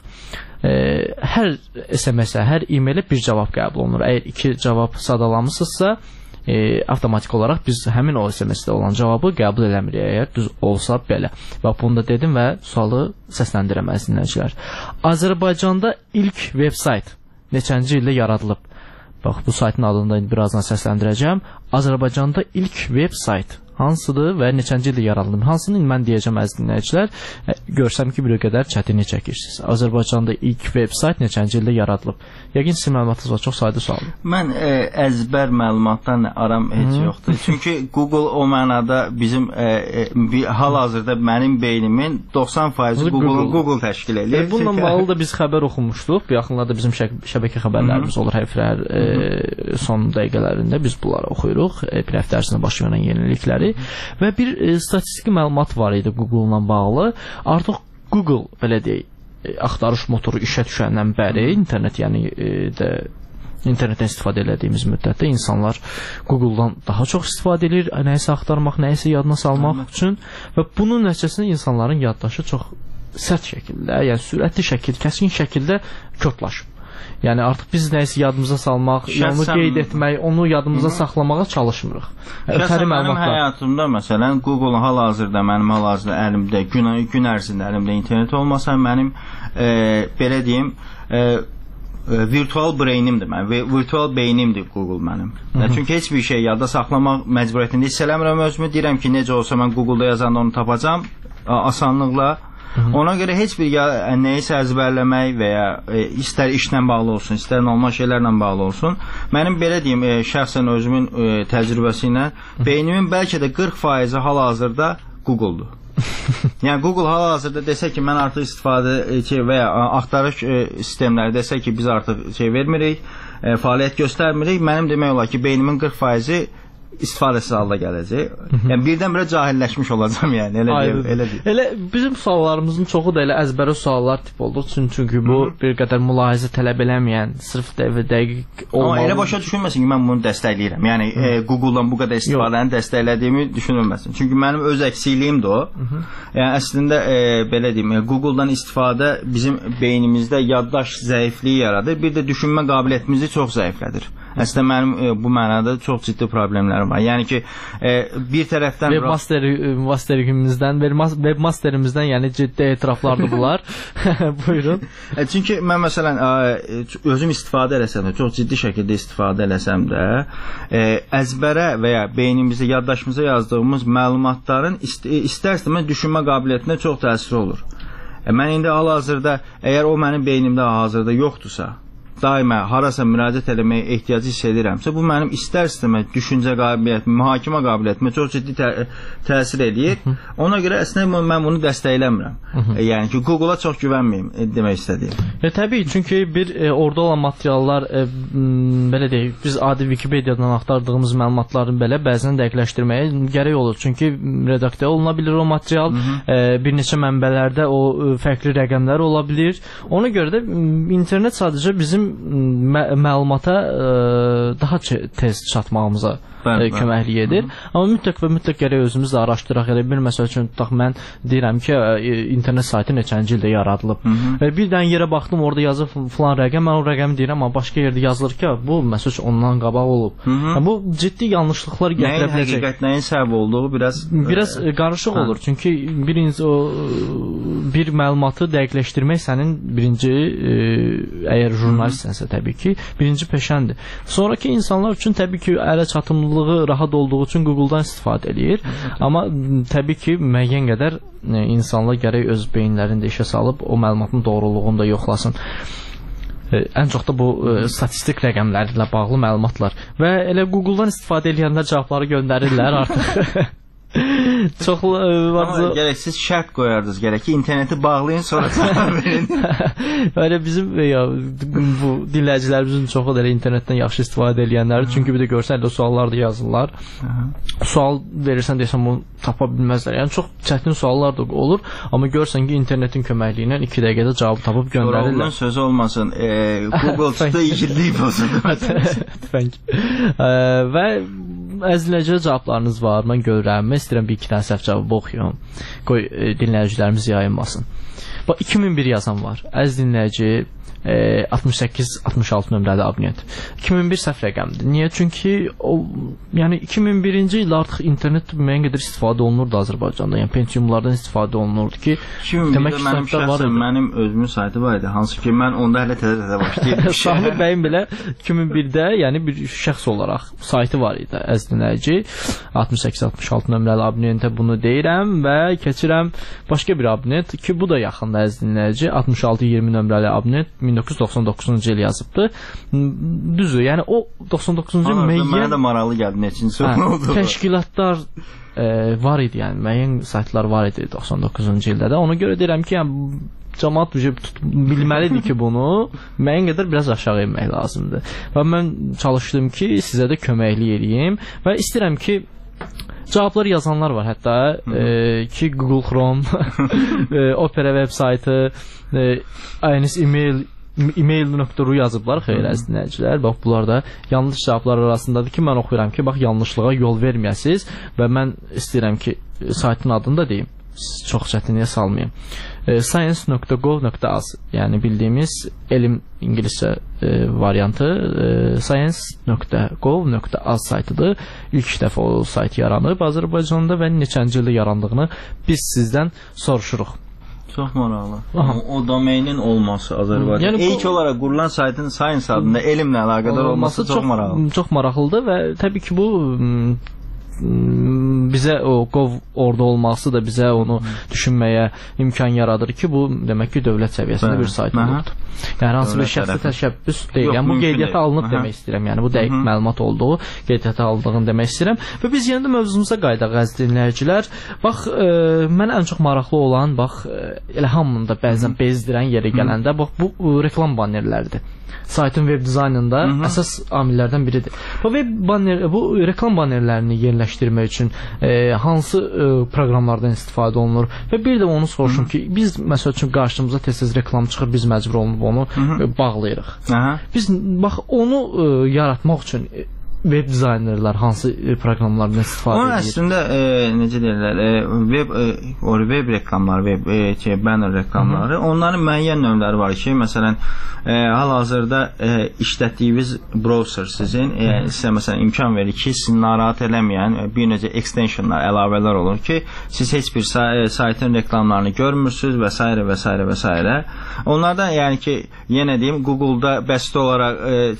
hər SMS-ə, hər e-mailə bir cavab qəbul olunur. Əgər 2 cavab sadalamısınızsa, avtomatik olaraq biz həmin o SMS-də olan cavabı qəbul eləmirik, əgər düz olsa belə. Bax, bunu da dedim və sualı səsləndirəm əziz dinləyicilər. Azərbaycanda ilk veb sayt neçənci ildə yaradılıb? Bax, bu saytın adını da birazdan səsləndirəcəm. Azərbaycanda ilk veb sayt hansıdır və neçənci ildə yaradılıb? Hansını mən deyəcəm əziz dinləyicilər. Görsəm ki, bir o qədər çətinlik çəkirsiniz. Azərbaycanda ilk veb sayt neçənci ildə yaradılıb? Yəqin sizin məlumatınız var, çox sadə sualdır. Mən əzbər məlumatdan aram heç yoxdur. Çünki Google o mənada bizim hal-hazırda mənim beynimin 90% Google təşkil edir. Bununla bağlı da biz xəbər oxumuşduq. Bu yaxınlarda bizim şəbəkə xəbərlərimiz olur. Hər son dəqiqələrində biz bunları oxuyuruq. Bir həftə ərzində baş verən yenilikləri. Və bir statistiki məlumat var idi Google-la bağlı. Artıq Google, belə deyək, axtarış motoru işə düşəndən bəri internet, yəni internetdən istifadə etdiyimiz müddətdə insanlar Google-dan daha çox istifadə edir, nəyisə axtarmaq, nəyisə yadına salmaq üçün və bunun nəticəsində insanların yaddaşı çox sərt şəkildə, yəni sürətli şəkildə, kəskin şəkildə köklaşıb. Yəni artıq biz nəyisə yadımıza salmaq, onu qeyd etmək, onu yadımıza saxlamağa çalışmırıq. Mənim həyatımda məsələn Google hal-hazırda mənim hal-hazırda əlimdə gün ərzində əlimdə internet olmasa mənim belə deyim virtual brainimdir mənim, virtual beynimdir Google mənim. Çünki heç bir şey yadda saxlamaq məcburiyyətində hiss eləmirəm özümü. Deyirəm ki, necə olsa mən Google-da yazanda onu tapacam asanlıqla. Ona görə heç bir nəyisə əzbərləmək və ya istər işlə bağlı olsun, istər normal şeylərlə bağlı olsun, mənim belə deyim, şəxsən özümün təcrübəsi ilə beynimin bəlkə də 40% hal-hazırda Google-dur. Yəni Google hal-hazırda desə ki, mən artıq istifadə və ya axtarış sistemləri desə ki, biz artıq vermirik, fəaliyyət göstərmirik, mənim demək olar ki, beynimin 40%-i istifadəsiz halda gələcək. Yəni birdən-birə cahilləşmiş olacam, yəni elə deyil. Elə bizim suallarımızın çoxu da elə əzbərə suallar tip oldu. Çünki bu bir qədər mülahizə tələb eləməyən, sırf dəqiq olmalı. Amma elə başa düşülməsin ki, mən bunu dəstəkləyirəm. Yəni Google-dan bu qədər istifadəni dəstəklədiyimi düşünülməsin. Çünki mənim öz əksikliyim də o. Yəni əslində belə deyim, Google-dan istifadə bizim beynimizdə yaddaş zəifliyi yaradır. Bir də düşünmə qabiliyyətimizi çox zəiflədir. Əslində mənim bu mənada çox ciddi problemlərim var. Yəni ki, bir tərəfdən webmasterimizdən yəni ciddi etiraflardır bunlar. Buyurun. Çünki mən məsələn özüm istifadə eləsəm də, çox ciddi şəkildə istifadə eləsəm də, əzbərə və ya beynimizdə, yaddaşımıza yazdığımız məlumatların istər-istəməz düşünmə qabiliyyətinə çox təsiri olur. Mən indi hal-hazırda, əgər o mənim beynimdə hal-hazırda yoxdursa, daima harasa müraciət etməyə ehtiyacı hiss edirəmsə, bu mənim istər-istəməz düşüncə qabiliyyətimə, mühakimə qabiliyyətimə çox ciddi təsir edir. Ona görə əslində mən bunu dəstəkləmirəm. Yəni ki, Google-a çox güvənməyim demək istədiyim. Təbii, çünki orada olan materiallar belə deyək, biz adi Wikipediyadan axtardığımız məlumatların belə bəzən dəqiqləşdirməyə gərək olur. Çünki redaktə oluna bilir o material, bir neçə mənbələrdə o fərqli rəqəmlər ola bilir. Ona görə də internet sadəcə bizim məlumata daha tez çatmağımıza köməklik edir. Amma mütləq və mütləq gərək özümüz də araşdıraq. Elə bir məsəl üçün tutaq, mən deyirəm ki, internet saytı neçənci ildə yaradılıb. Bir dənə yerə baxdım, orada yazıb filan rəqəm, mən o rəqəmi deyirəm, amma başqa yerdə yazılır ki, bu məsəl üçün ondan qabaq olub. Bu ciddi yanlışlıqlar gətirə biləcək. Nəyin həqiqət, nəyin səbəb olduğu biraz qarışıq olur. Çünki bir məlumatı dəqiqləşdirmək sənin birinci, əgər jurnalistsənsə təbii ki, birinci peşəndir. Sonraki insanlar üçün təbii ki, ələ çatımlılığı rahat olduğu üçün Google-dan istifadə edir. Amma təbii ki, müəyyən qədər insanlar gərək öz beyinlərində işə salıb o məlumatın doğruluğunu da yoxlasın. Ən çox da bu statistik rəqəmlərlə bağlı məlumatlar. Və elə Google-dan istifadə edənlər cavabları göndərirlər artıq. Amma gərək siz şərt qoyardınız, gərək ki, interneti bağlayın, sonra cavab verin. Öyle bizim bu dinləyicilərimizin çoxu da internetdən yaxşı istifadə edənlərdir. Çünki bir də görsən də suallar da yazırlar. Sual verirsən desən bunu tapa bilməzlər. Yəni çox çətin suallar da olur, amma görsən ki, internetin köməkliyi ilə 2 dəqiqədə cavab tapıb göndərirlər. Onun sözü olmasın. Google çıxdı, igidlik olsun. Və əzləcə cavablarınız var. Mən görürəm. Mən istəyirəm bir-iki dənə səhv cavabı oxuyum. Qoy dinləyicilərimiz yayınmasın. Bax, 2001 yazan var. Əziz dinləyici, 68-66 nömrəli abunət. 2001 səhv rəqəmdir. Niyə? Çünki yəni 2001-ci il artıq internet müəyyən qədər istifadə olunurdu Azərbaycanda. Yəni Pentiumlardan istifadə olunurdu ki, demək ki, mənim özümün saytı var idi. Hansı ki, mən onda hələ təzə başlayırdım. Sahib bəyin belə 2001-də yəni bir şəxs olaraq saytı var idi. Əziz dinləyici, 68-66 nömrəli abunətə bunu deyirəm və keçirəm başqa bir abunət ki, bu da yaxında əziz dinləyici, 66-20 nömrəli abunət 1999-cu il yazıbdı. Düzdür, yəni o 99-cu il müəyyən... Mənə də maraqlı gəldi, neçinci oldu. Təşkilatlar var idi, yəni müəyyən saytlar var idi 99-cu ildə də. Ona görə deyirəm ki, yəni cəmaət bilməlidir ki, bunu müəyyən qədər biraz aşağı inmək lazımdır. Və mən çalışdım ki, sizə də köməklik edeyim və istəyirəm ki, cavablar yazanlar var hətta ki, Google Chrome, Opera web saytı, ayınız email.ru yazıblar, xeyr əziz dinləyicilər. Bax, bunlar da yanlış cavablar arasındadır ki, mən oxuyuram ki, bax, yanlışlığa yol verməyəsiniz və mən istəyirəm ki, saytın adını da deyim, çox çətinliyə salmayayım. Science.gov.az, yəni bildiyimiz elm ingiliscə variantı science.gov.az saytıdır. İlk dəfə o sayt yaranıb Azərbaycanda və neçənci ildə yarandığını biz sizdən soruşuruq. Çox maraqlı. O domeinin olması Azərbaycanda. Yəni, ilk olaraq qurulan saytın Science adında elmlə əlaqədar olması çox maraqlıdır. Çox maraqlıdır və təbii ki, bu bizə o Gov orada olması da bizə onu düşünməyə imkan yaradır ki, bu demək ki, dövlət səviyyəsində bir sayt olubdur. Yəni hansı bir şəxsi təşəbbüs deyil. Yəni bu qeydiyyata alınıb demək istəyirəm. Yəni bu dəqiq məlumat olduğu qeydiyyata aldığını demək istəyirəm. Və biz yenə də mövzumuza qayıdaq əziz dinləyicilər. Bax, mənə ən çox maraqlı olan, bax, elə hamını da bəzən bezdirən yerə gələndə, bax, bu reklam bannerləridir. Saytın web dizaynında əsas amillərdən biridir. Bu reklam bannerlərini yerləşdirmək üçün hansı proqramlardan istifadə olunur və bir də onu soruşum ki, biz məsəl üçün qarşımıza tez-tez reklam çıxır, biz məcbur olunub onu bağlayırıq. Biz bax onu yaratmaq üçün web dizaynerlər hansı proqramlardan istifadə edir? O əslində necə deyirlər, web reklamları, banner reklamları, onların müəyyən növləri var ki, məsələn, hal-hazırda işlətdiyiniz browser sizin sizə məsələn imkan verir ki, sizi narahat eləməyən bir necə extensionlar, əlavələr olur ki, siz heç bir saytın reklamlarını görmürsünüz və s. və s. və s. Onlardan yəni ki, yenə deyim, Google-da bəsit olaraq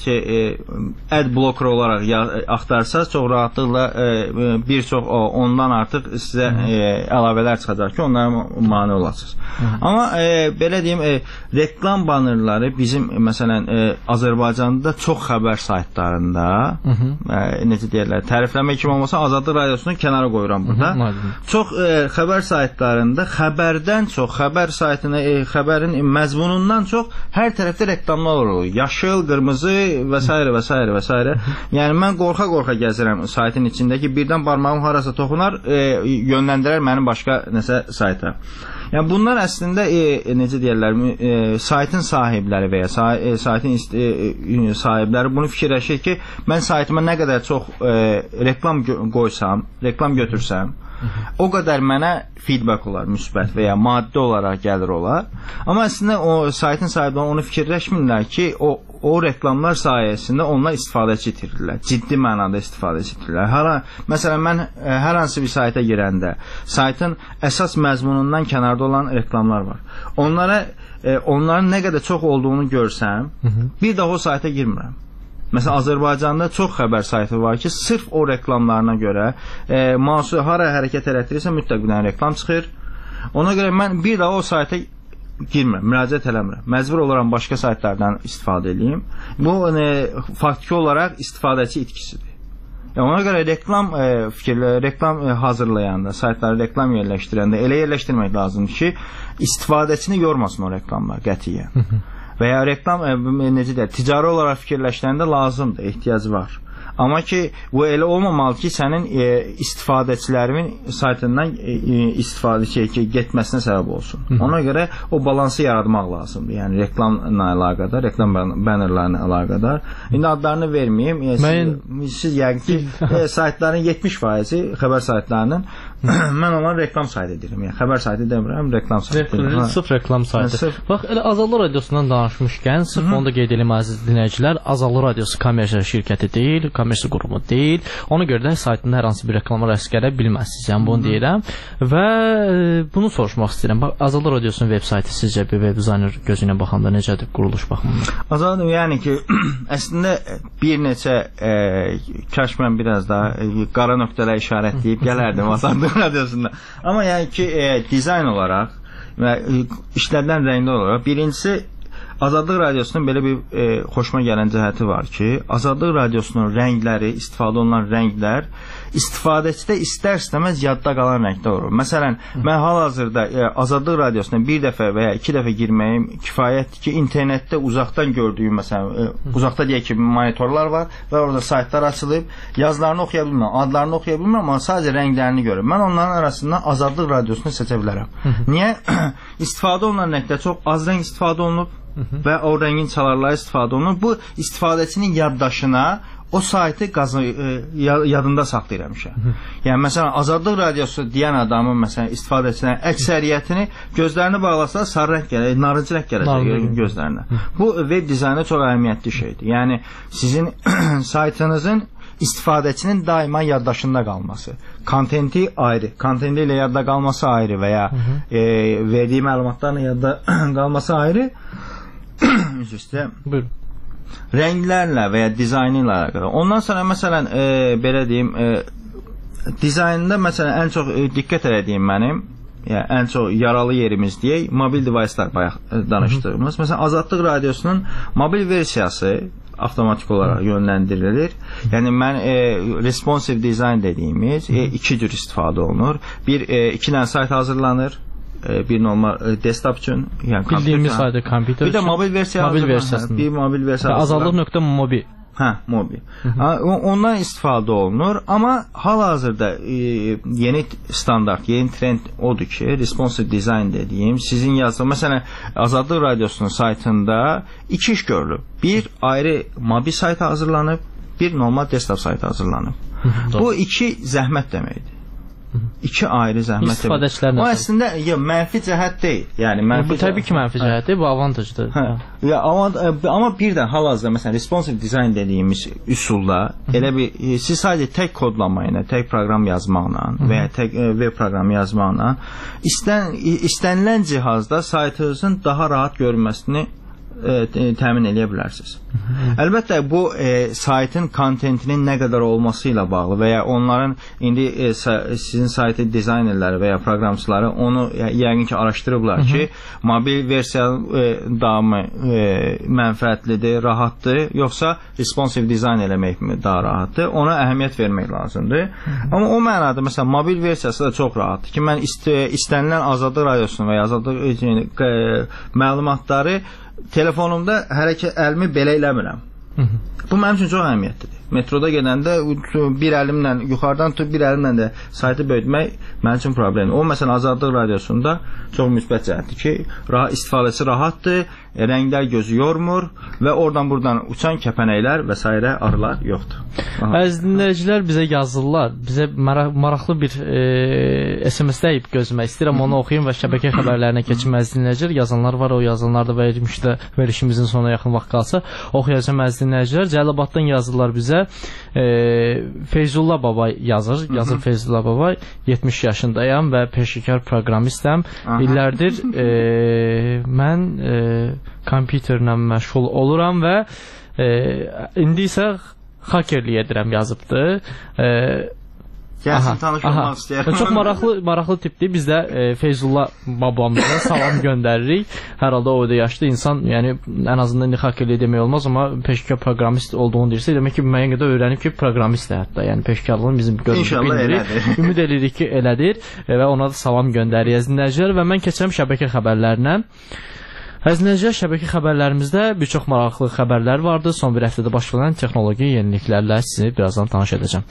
ad blocker olaraq axtarsaz, çox rahatlıqla bir çox ondan artıq sizə əlavələr çıxacaq ki, onlara mane olasınız. Amma belə deyim, reklam bannerları bizim, məsələn, Azərbaycanda çox xəbər saytlarında, necə deyirlər, tərifləmək kimi olmasa, Azadlıq Radiosunu kənara qoyuram burada. Çox xəbər saytlarında xəbərdən çox, xəbər saytını, xəbərin məzmunundan çox hər tərəfdə reklamlar olur. Yaşıl, qırmızı və s. və s. və s. Yəni mən qorxa-qorxa gəzirəm saytın içində ki, birdən barmağım harasa toxunar, yönləndirər mənim başqa nəsə sayta. Yəni bunlar əslində necə deyirlər, saytın sahibləri və ya saytın sahibləri bunu fikirləşir ki, mən saytıma nə qədər çox reklam qoysam, reklam götürsəm, o qədər mənə feedback olar, müsbət və ya maddi olaraq gəlir olar. Amma əslində o saytın sahibləri onu fikirləşmirlər ki, o reklamlar sayəsində onlar istifadəçi itirirlər. Ciddi mənada istifadəçi itirirlər. Məsələn, mən hər hansı bir sayta girəndə saytın əsas məzmunundan kənarda olan reklamlar var. Onların nə qədər çox olduğunu görsəm, bir daha o sayta girmirəm. Məsələn, Azərbaycanda çox xəbər saytı var ki, sırf o reklamlarına görə mahsul hara hərəkət elətdirirsə mütləq bir dənə reklam çıxır. Ona görə mən bir daha o sayta girmirəm, müraciət eləmirəm. Məcbur olaram başqa saytlardan istifadə edeyim. Bu faktiki olaraq istifadəçi itkisidir. Ona görə reklam hazırlayanda, saytları reklam yerləşdirəndə elə yerləşdirmək lazımdır ki, istifadəçini yormasın o reklamlar qətiyyən. Və ya reklam, necə deyək, ticari olaraq fikirləşdirəndə lazımdır, ehtiyacı var. Amma ki, bu elə olmamalı ki, sənin istifadəçilərin saytından istifadə getməsinə səbəb olsun. Ona görə o balansı yaratmaq lazımdır. Yəni, reklamla əlaqədar, reklam bannerlarına əlaqədar. İndi adlarını verməyeyim. Siz yəqin ki, saytların 70%-i xəbər saytlarının mən onları reklam saytı edirəm. Yəni, xəbər saytı demirəm, reklam saytı edirəm. Sırf reklam saytı. Bax, elə Azadlıq Radiosundan danışmışkən, sırf onu da qeyd edelim, əziz dinləyicilər, Azadlıq Radiosu kommersiya şirkəti deyil, kommersiya qrupu deyil. Ona görə də saytında hər hansı bir reklama rast gələ bilməzsiniz. Yəni, bunu deyirəm. Və bunu soruşmaq istəyirəm. Bax, Azadlıq Radiosunun veb saytı sizcə bir web dizayner gözünə baxanda necədir, quruluş baxımından? Azadlıq, yəni ki, əslində bir neçə kaş mən biraz daha qara nöqtələ işarətləyib gələrdim Azadlıq Radiosunda. Amma yəni ki, dizayn olaraq və işlədilən rəngli olaraq birincisi Azadlıq Radiosunun belə bir xoşuma gələn cəhəti var ki, Azadlıq Radiosunun rəngləri, istifadə olunan rənglər istifadəçidə istər-istəməz yadda qalan rəngdə olur. Məsələn, mən hal-hazırda Azadlıq Radiosuna bir dəfə və ya iki dəfə girməyim kifayətdir ki, internetdə uzaqdan gördüyüm, məsələn, uzaqda deyək ki, monitorlar var və orada saytlar açılıb, yazılarını oxuya bilməm, adlarını oxuya bilməm, amma sadəcə rənglərini görürüm. Mən onların arasında Azadlıq Radiosunu seçə bilərəm. Niyə? İstifadə olunan rəngdə çox az rəng istifadə olunub və o rəngin çalarları istifadə olunur. Bu istifadəçinin yaddaşına o saytı yadında saxlayır həmişə. Yəni, məsələn, Azadlıq Radiosu deyən adamın, məsələn, istifadəçilərin əksəriyyətini gözlərini bağlasa sarı rəng gələcək, narıncı rəng gələcək gözlərinə. Bu web dizaynı çox əhəmiyyətli şeydir. Yəni, sizin saytınızın istifadəçinin daima yaddaşında qalması. Kontenti ayrı, kontenti ilə yadda qalması ayrı və ya verdiyi məlumatlarla yadda qalması ayrı. Buyurun. Rənglərlə və ya dizaynı ilə əlaqədar. Ondan sonra, məsələn, belə deyim, dizaynında, məsələn, ən çox diqqət elədiyim mənim, yəni, ən çox yaralı yerimiz deyək, mobil device'lar bayaq danışdığımız. Məsələn, Azadlıq Radiosunun mobil versiyası avtomatik olaraq yönləndirilir. Yəni, mən responsive design dediyimiz iki cür istifadə olunur. İki dənə sayt hazırlanır. Bir normal desktop üçün, yəni bildiyimiz sayda kompüter üçün. Bir də mobil versiyasında. Bir mobil versiyasında. Azadlıq.mobi. Mobi. Ondan istifadə olunur, amma hal-hazırda yeni standart, yeni trend odur ki, responsive design dediyim, sizin yazdığınız, məsələn, Azadlıq Radiosunun saytında iki iş görülür. Bir ayrı mobil sayt hazırlanıb, bir normal desktop sayt hazırlanıb. Bu iki zəhmət deməkdir. İki ayrı zəhmət. İstifadəçilərlə. O əslində mənfi cəhət deyil. Yəni bu təbii ki, mənfi cəhətdir, bu avantajdır. Amma birdən hal-hazırda məsələn responsive design dediyimiz üsulda elə bir siz sadəcə tək kodlama ilə, tək proqram yazmaqla və ya tək web proqramı yazmaqla istənilən cihazda saytınızın daha rahat görünməsini təmin edə bilərsiniz. Əlbəttə bu saytın kontentinin nə qədər olması ilə bağlı və ya onların indi sizin saytı dizaynerləri və ya proqramçıları onu yəqin ki araşdırıblar ki, mobil versiya daha mı mənfəətlidir, rahatdır, yoxsa responsive dizayn eləmək mi daha rahatdır? Ona əhəmiyyət vermək lazımdır. Amma o mənada məsələn mobil versiyası da çox rahatdır ki, mən istənilən Azadlıq Radiosunu və ya Azadlıq məlumatları telefonumda əlimi belə eləmirəm. Bu mənim üçün çox əhəmiyyətlidir. Metroda gedəndə bir əlimlə yuxarıdan tutub bir əlimlə də saytı böyütmək mənim üçün problemdir. O məsələn Azadlıq Radiosunda çox müsbət cəhətdir ki, istifadəsi rahatdır, rənglər gözü yormur və oradan-buradan uçan kəpənəklər və s. arılar yoxdur. Əziz dinləyicilər bizə yazırlar. Bizə maraqlı bir SMS dəyib gözümə. İstəyirəm onu oxuyum və şəbəkə xəbərlərinə keçim. Əziz dinləyicilər yazanlar var, o yazanlar da verilişimizin sonuna yaxın vaxt qalsa oxuyacağım əziz dinləyicilər. Cəlilabaddan yazırlar bizə. Feyzullah Babay yazır Feyzullah Babay, 70 yaşındayam və peşəkar proqramistəm. İllərdir mən kompüterlə məşğul oluram və indi isə hakerlik edirəm yazıbdır. Gəlsin tanış olmaq istəyirəm. Çox maraqlı tipdir. Biz də Feyzullah babamıza salam göndəririk. Hər halda o da yaşlı insan, yəni ən azından indi hakerlik demək olmaz, amma peşəkar proqramist olduğunu deyirsə, demək ki, müəyyən qədər öyrənib ki, proqramistdir hətta. Yəni peşəkarlığını bizim görürük. Ümid edirik ki, elədir və ona da salam göndəririk dinləyicilər və mən keçirəm şəbəkə xəbərlərinə. Əziz şəbəkə xəbərlərimizdə bir çox maraqlı xəbərlər vardı. Son bir həftədə baş verən texnoloji yeniliklərlə sizi birazdan tanış edəcəm.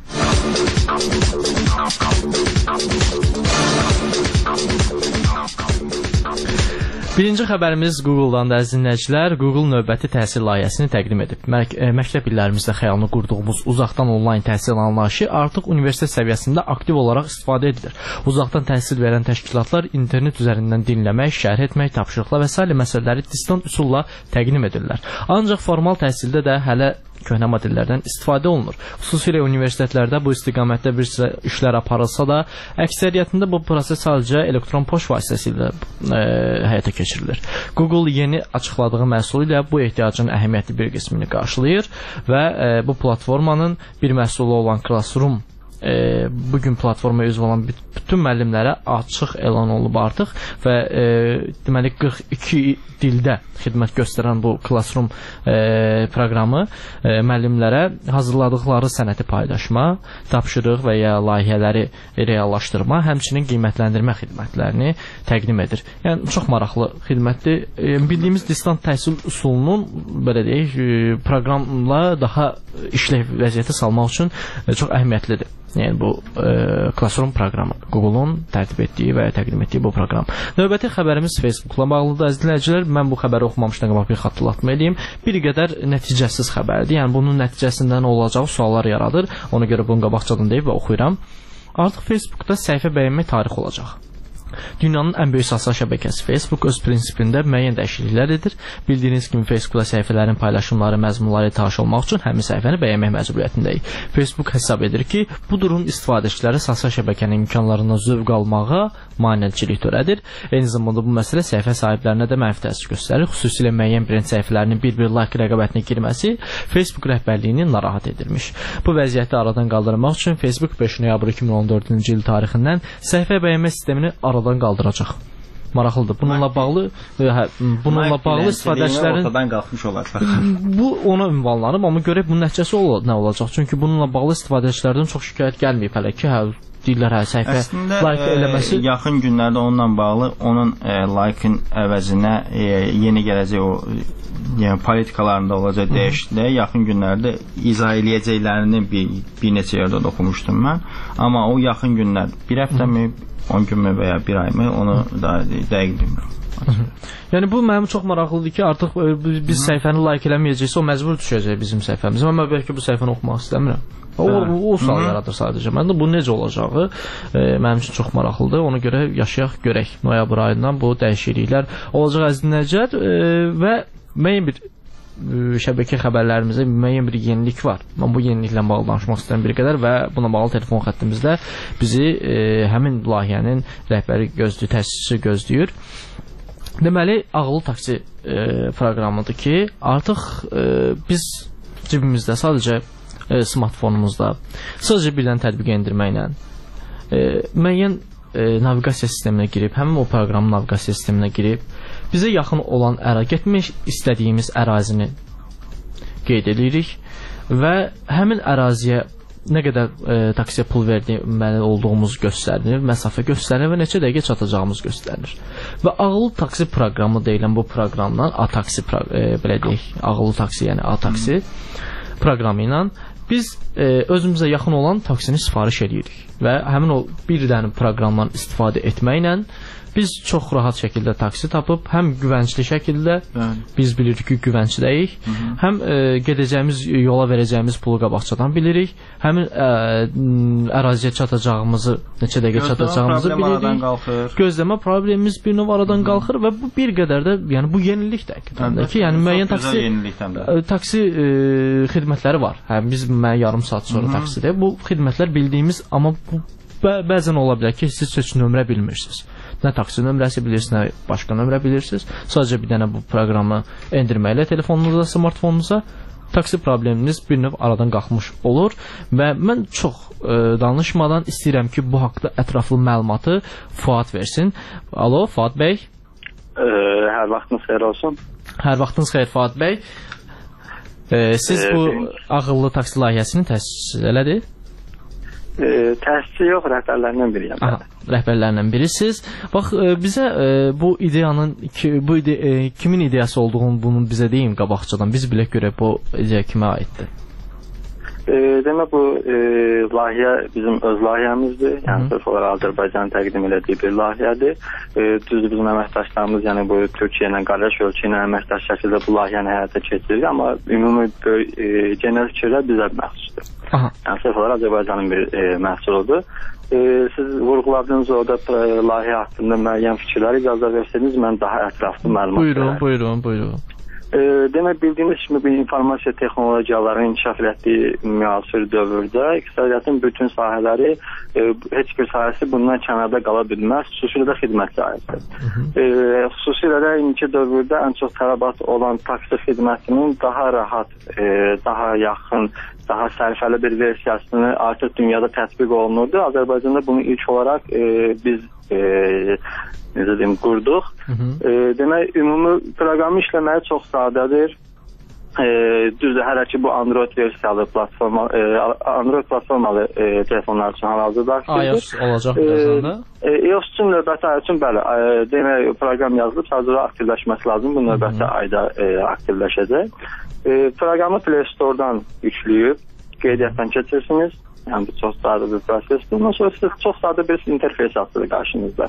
Birinci xəbərimiz Google-dan da əziz dinləyicilər. Google növbəti təhsil layihəsini təqdim edib. Məktəb illərimizdə xəyalını qurduğumuz uzaqdan onlayn təhsil anlayışı artıq universitet səviyyəsində aktiv olaraq istifadə edilir. Uzaqdan təhsil verən təşkilatlar internet üzərindən dinləmək, şərh etmək, tapşırıqlar və s. məsələləri distant üsulla təqdim edirlər. Ancaq formal təhsildə də hələ köhnə modellərdən istifadə olunur. Xüsusilə universitetlərdə bu istiqamətdə bir sıra işlər aparılsa da, əksəriyyətində bu proses sadəcə elektron poçt vasitəsilə həyata keçirilir. Google yeni açıqladığı məhsulu ilə bu ehtiyacın əhəmiyyətli bir qismini qarşılayır və bu platformanın bir məhsulu olan Classroom bugün platformaya üzv olan bütün müəllimlərə açıq elan olunub artıq və deməli 42 dildə xidmət göstərən bu Classroom proqramı müəllimlərə hazırladıqları sənəti paylaşma, tapşırıq və ya layihələri reallaşdırma, həmçinin qiymətləndirmə xidmətlərini təqdim edir. Yəni çox maraqlı xidmətdir. Bildiyimiz distant təhsil üsulunun belə deyək, proqramla daha işləv vəziyyətə salmaq üçün çox əhəmiyyətlidir. Yəni bu Classroom proqramı, Google-un tərtib etdiyi və təqdim etdiyi bu proqram. Növbəti xəbərimiz Facebook-la bağlıdır. Əziz dinləyicilər, mən bu xəbəri oxumamışdan qabaq bir xatırlatma edeyim. Bir qədər nəticəsiz xəbərdir. Yəni bunun nəticəsində nə olacağı suallar yaradır. Ona görə bunu qabaqcadan deyib və oxuyuram. Artıq Facebookda səhifə bəyənmək tarixi olacaq. Dünyanın ən böyük sosial şəbəkəsi Facebook öz prinsipində müəyyən dəyişikliklər edir. Bildiyiniz kimi Facebookda səhifələrin paylaşımları, məzmunları tanış olmaq üçün həmin səhifəni bəyənmək məcburiyyətindəyik. Facebook hesab edir ki, bu durum istifadəçilərə sosial şəbəkənin imkanlarından zövq almağa maneçilik törədir. Eyni zamanda bu məsələ səhifə sahiblərinə də mənfi təsir göstərir. Xüsusilə müəyyən brend səhifələrinin bir-bir like rəqabətinə girməsi Facebook rəhbərliyini narahat edirmiş. Bu vəziyyəti aradan qaldırmaq üçün Facebook 5 noyabr 2014-cü il tarixindən səhifə bəyənmə sistemini aradan qaldıracaq. Maraqlıdır. Bununla bağlı istifadəçilərin ortadan qalxmış olacaq. Bu ona ünvanlanıb, amma görək bunun nəticəsi nə olacaq? Çünki bununla bağlı istifadəçilərdən çox şikayət gəlməyib hələ ki, deyirlər səhifə like eləməsi. Yaxın günlərdə onunla bağlı onun like-ın əvəzinə yeni gələcək o yəni politikalarında olacaq dəyişikliklər yaxın günlərdə izah eləyəcəklərini bir neçə yerdə oxumuşdum mən. Amma o yaxın günlər bir həftəmi, 10 günmü və ya bir ayımı onu da dəqiq bilmirəm. Yəni bu mənim çox maraqlıdır ki, artıq biz səhifəni like eləməyəcəksə o məcbur düşəcək bizim səhifəmizə. Mən bəlkə bu səhifəni oxumaq istəmirəm. O sual yaradır sadəcə. Məndə bu necə olacağı mənim üçün çox maraqlıdır. Ona görə yaşayaq, görək. Noyabr ayından bu dəyişikliklər olacaq əziz dinləyicilər və müəyyən bir şəbəkə xəbərlərimizdə müəyyən bir yenilik var. Mən bu yeniliklə bağlı danışmaq istəyirəm bir qədər və buna bağlı telefon xəttimizdə bizi həmin layihənin rəhbəri gözləyir, təsisçisi gözləyir. Deməli, ağıllı taksi proqramıdır ki, artıq biz cibimizdə sadəcə smartfonumuzda sadəcə bir dənə tətbiq endirməklə müəyyən naviqasiya sisteminə girib, həmin o proqramın naviqasiya sisteminə girib, bizə yaxın olan getmək istədiyimiz ərazini qeyd edirik və həmin əraziyə nə qədər taksiyə pul verməli olduğumuz göstərilir, məsafə göstərilir və neçə dəqiqə çatacağımız göstərilir. Və ağıllı taksi proqramı deyilən bu proqramdan A-taksi, belə deyək, ağıllı taksi, yəni A-taksi proqramı ilə biz özümüzə yaxın olan taksini sifariş edirik və həmin o bir dənə proqramdan istifadə etməklə biz çox rahat şəkildə taksi tapıb, həm güvəncli şəkildə biz bilirik ki, güvəncdəyik, həm gedəcəyimiz, yola verəcəyimiz pulu qabaqcadan bilirik, həmin əraziyə çatacağımızı, neçə dəqiqə çatacağımızı bilirik. Gözləmə problemimiz bir növ aradan qalxır və bu bir qədər də, yəni bu yenilik də ki, yəni müəyyən taksi xidmətləri var. Həm biz yarım saat sonra taksidir. Bu xidmətlər bildiyimiz, amma bəzən ola bilər ki, siz heç nömrə bilmirsiniz. Nə taksi nömrəsi bilirsiniz, nə başqa nömrə bilirsiniz. Sadəcə bir dənə bu proqramı endirməklə telefonunuza, smartfonunuza taksi probleminiz bir növ aradan qalxmış olur və mən çox danışmadan istəyirəm ki, bu haqda ətraflı məlumatı Fuad versin. Alo, Fuad bəy. Hər vaxtınız xeyir olsun. Hər vaxtınız xeyir, Fuad bəy. Siz bu ağıllı taksi layihəsini təsis elədi? Təsisçi yox, rəhbərlərindən biriyəm. Rəhbərlərindən birisiz. Bax, bizə bu ideyanın kimin ideyası olduğunu bunu bizə deyin qabaqcadan. Biz bilək görək bu ideya kimə aiddir. Demək, bu layihə bizim öz layihəmizdir. Yəni, sırf olaraq Azərbaycanın təqdim elədiyi bir layihədir. Düzdür, bizim əməkdaşlarımız, yəni bu Türkiyə ilə, qardaş ölkə ilə əməkdaş şəkildə bu layihəni həyata keçirir. Amma ümumi genel fikirlər bizə məxsusdur. Yəni, sırf olaraq Azərbaycanın bir məhsuludur. Siz vurğuladığınız orada layihə haqqında müəyyən fikirləri icazə verseniz, mən daha ətraflı məlumat verərəm. Buyurun. Demək, bildiyimiz kimi bir informasiya texnologiyalarının inkişaf etdiyi müasir dövrdə iqtisadiyyatın bütün sahələri, heç bir sahəsi bundan kənarda qala bilməz, xüsusilə də xidmət sahəsi. Xüsusilə də indiki dövrdə ən çox tələbat olan taksi xidmətinin daha rahat, daha yaxın, daha sərfəli bir versiyasını artıq dünyada tətbiq olunurdu. Azərbaycanda bunu ilk olaraq biz necə deyim, qurduq. Demək, ümumi proqramı işləməyi çox sadədir. Düzdür, hələ ki bu Android versiyalı platforma, Android platformalı telefonlar üçün hal-hazırda aktivdir. iOS olacaq birazdan da? iOS üçün növbəti ay üçün, bəli, demək, proqram yazılıb, sadəcə aktivləşməsi lazım. Bu növbəti ayda aktivləşəcək. Proqramı Play Store-dan yükləyib, qeydiyyatdan keçirsiniz. Yəni, bu çox sadə bir prosesdir. Ondan sonra siz çox sadə bir interfeys açılır qarşınızda.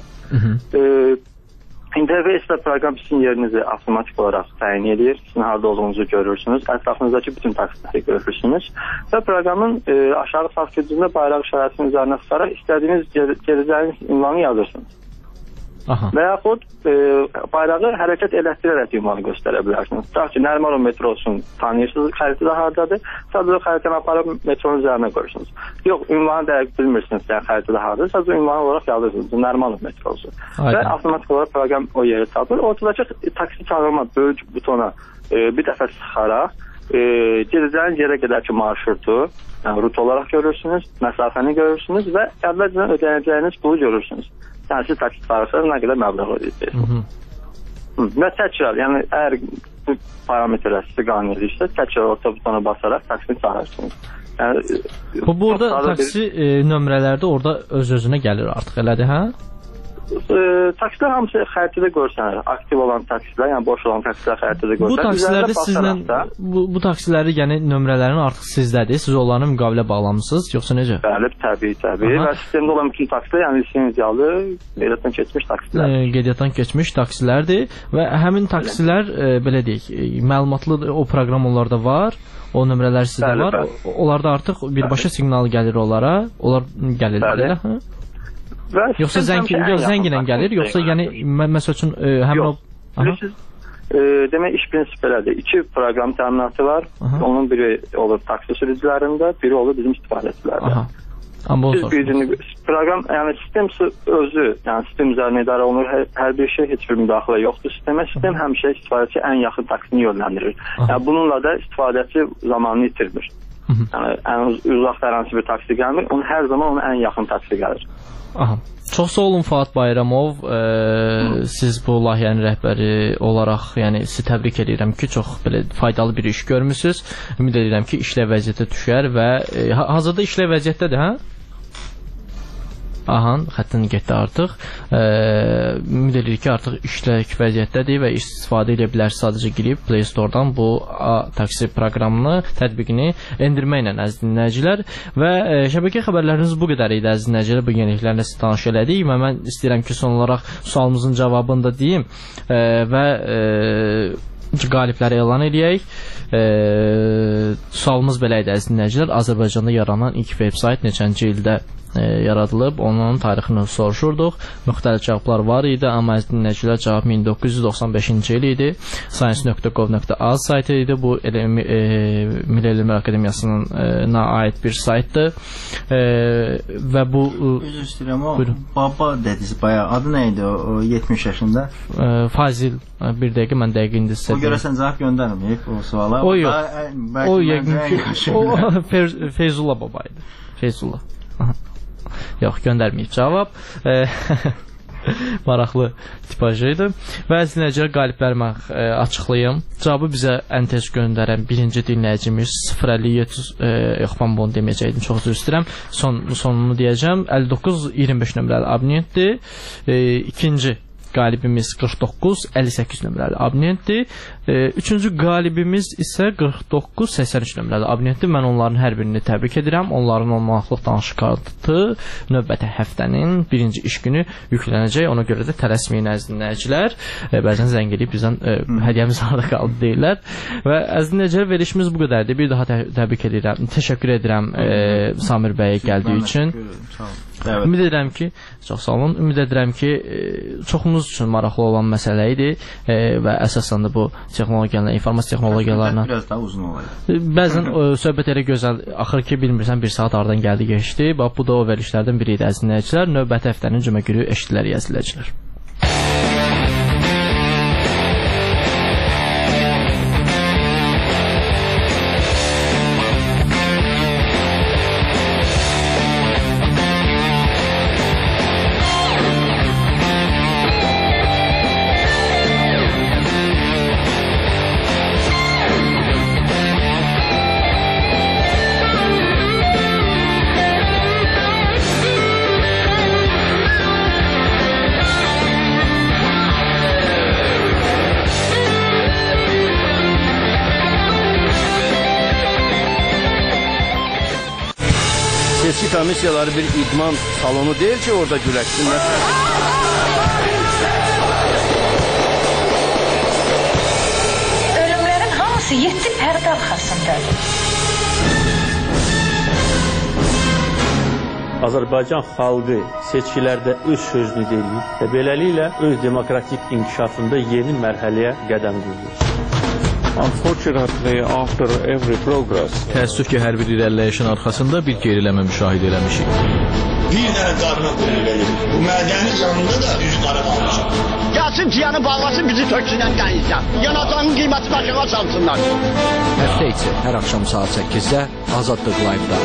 İnterfeysdə proqram sizin yerinizi avtomatik olaraq təyin edir. Sizin harada olduğunuzu görürsünüz. Ətrafınızdakı bütün taksiləri görürsünüz. Və proqramın aşağı sağ küncündə bayraq işarəsinin üzərinə tutaraq istədiyiniz gedəcəyiniz ünvanı yazırsınız. Və yaxud bayrağı hərəkət elətdirərək ünvanı göstərə bilərsiniz. Tutaq ki, Nərimanov metrosun tanıyırsınız, xəritədə haradadır. Sadəcə xəritəni aparıb metronun üzərinə qoyursunuz. Yox, ünvanı dəqiq bilmirsiniz, yəni xəritədə haradadır. Sadəcə ünvanı olaraq yazırsınız. Nərimanov metrosu. Və avtomatik olaraq proqram o yeri tapır. Ortadakı taksi çağırma böyük butona bir dəfə sıxaraq gedəcəyiniz yerə qədərki marşrutu, yəni rut olaraq görürsünüz, məsafəni görürsünüz və əvvəlcədən ödənəcəyiniz pulu görürsünüz. Yəni siz taksi çağırsanız nə qədər məbləğ ödəyəcəksiniz. Və təkrar, yəni əgər bu parametrlər sizi qane edirsə, təkrar orta butona basaraq taksini çağırırsınız. Yəni, burada taksi nömrələrdə orada öz-özünə gəlir artıq, elədir, hə? Taksilər hamısı xəritədə görsənir. Aktiv olan taksilər, yəni boş olan taksilər xəritədə görsənir. Bu taksiləri sizlə, bu taksiləri, yəni nömrələrin artıq sizdədir. Siz onlarla müqavilə bağlamısınız, yoxsa necə? Bəli, təbii. Və sistemdə olan bütün taksilər, yəni lisenziyalı, qeydiyyatdan keçmiş taksilər. Qeydiyyatdan keçmiş taksilərdir və həmin taksilər, belə deyək, məlumatlı o proqram onlarda var. O nömrələr sizdə var. Onlarda artıq birbaşa siqnal gəlir onlara. Onlar gəlirlər, hə? Yoxsa zənginlə gəlir, yoxsa yəni məsəl üçün həmin o... Demək, iş prinsipi elədir. 2 proqram təminatı var. Onun biri olur taksi sürücülərində, biri olur bizim istifadəçilərdə. Biz birinci proqram, yəni sistem özü, yəni sistem üzərinə idarə olunur. Hər bir şey, heç bir müdaxilə yoxdur sistemə. Sistem həmişə istifadəçi ən yaxın taksini yönləndirir. Yəni bununla da istifadəçi zamanını itirmir. Yəni ən uzaq hər bir taksi gəlmir, onun hər zaman onun ən yaxın taksi gəlir. Aha. Çox sağ olun Fuad Bayramov. Siz bu layihənin rəhbəri olaraq, yəni sizi təbrik edirəm ki, çox belə faydalı bir iş görmüsünüz. Ümid edirəm ki, işlə vəziyyətə düşər və hazırda işlə vəziyyətdədir, hə? Aha, xəttin getdi artıq. Ümid edirik ki, artıq işlək vəziyyətdədir və istifadə edə bilərsiniz. Sadəcə girib Play Store-dan bu taksi proqramını, tətbiqini endirməklə əziz dinləyicilər. Və şəbəkə xəbərləriniz bu qədər idi əziz dinləyicilər. Bu yeniliklərlə sizi tanış elədik. Mən istəyirəm ki, son olaraq sualımızın cavabını da deyim və qalibləri elan edək. Sualımız belə idi əziz dinləyicilər. Azərbaycanda yaranan ilk veb-sayt neçənci ildə yaradılıb, onun tarixini soruşurduq. Müxtəlif cavablar var idi, amma əziz dinləyicilər cavab 1995-ci il idi. Science.gov.az saytı idi. Bu Milli Elmlər Akademiyasına aid bir saytdır. Və bu üzr istəyirəm, o baba dediniz bayağı. Adı nə idi o 70 yaşında? Fazil. Bir dəqiqə, mən dəqiq indi sizə. O görəsən cavab göndərməyib o suala. O yox. O yəqin ki, o Feyzullah baba idi. Feyzullah. Yox, göndərməyib cavab. Maraqlı tipajı idi. Və əziz dinləyicilər, qaliblərimi açıqlayım. Cavabı bizə ən tez göndərən birinci dinləyicimiz 057 yox, mən bunu deməyəcəkdim, çox üzr istəyirəm. Sonunu deyəcəm. 59-25 nömrəli abonentdir. İkinci qalibimiz 49-58 nömrəli abonentdir. Üçüncü qalibimiz isə 49-83 nömrəli abonentdir. Mən onların hər birini təbrik edirəm. Onların 10 manatlıq danışıq kartı növbəti həftənin birinci iş günü yüklənəcək. Ona görə də tələsməyin əziz dinləyicilər. Bəzən zəng edib bizdən hədiyyəmiz harada qaldı deyirlər. Və əziz dinləyicilər, verilişimiz bu qədərdir. Bir daha təbrik edirəm. Təşəkkür edirəm Samir bəyə gəldiyi üçün. Ümid edirəm ki, çox sağ olun. Ümid edirəm ki, çoxumuz üçün maraqlı olan məsələ idi və əsasən də bu texnologiyalarla, informasiya texnologiyalarına biraz daha uzun olaydı. Bəzən söhbət elə gözəl axır ki, bilmirsən 1 saat aradan gəldi keçdi. Bax bu da o verilişlərdən biri idi əziz dinləyicilər. Növbəti həftənin cümə günü eşidilər əziz dinləyicilər. Seçki komissiyaları bir idman salonu değil ki orada güləşsinlər. Ölümlərin hamısı 7 pərdə arxasındadır. Azərbaycan xalqı seçkilərdə öz sözünü deyir və beləliklə öz demokratik inkişafında yeni mərhələyə qədəm qoyur. Unfortunately, after every progress, təəssüf ki, hər bir irəliləyişin arxasında bir geriləmə müşahidə eləmişik. Bir dənə qarına qulluq edir. Bu mədənin yanında da üz qara qalmışam. Gəlsin tiyanı bağlasın, bizi töksünən dənizdən. Yanacağının qiyməti başına çalsınlar. Həftə içi hər axşam saat 8-də Azadlıq Live-da.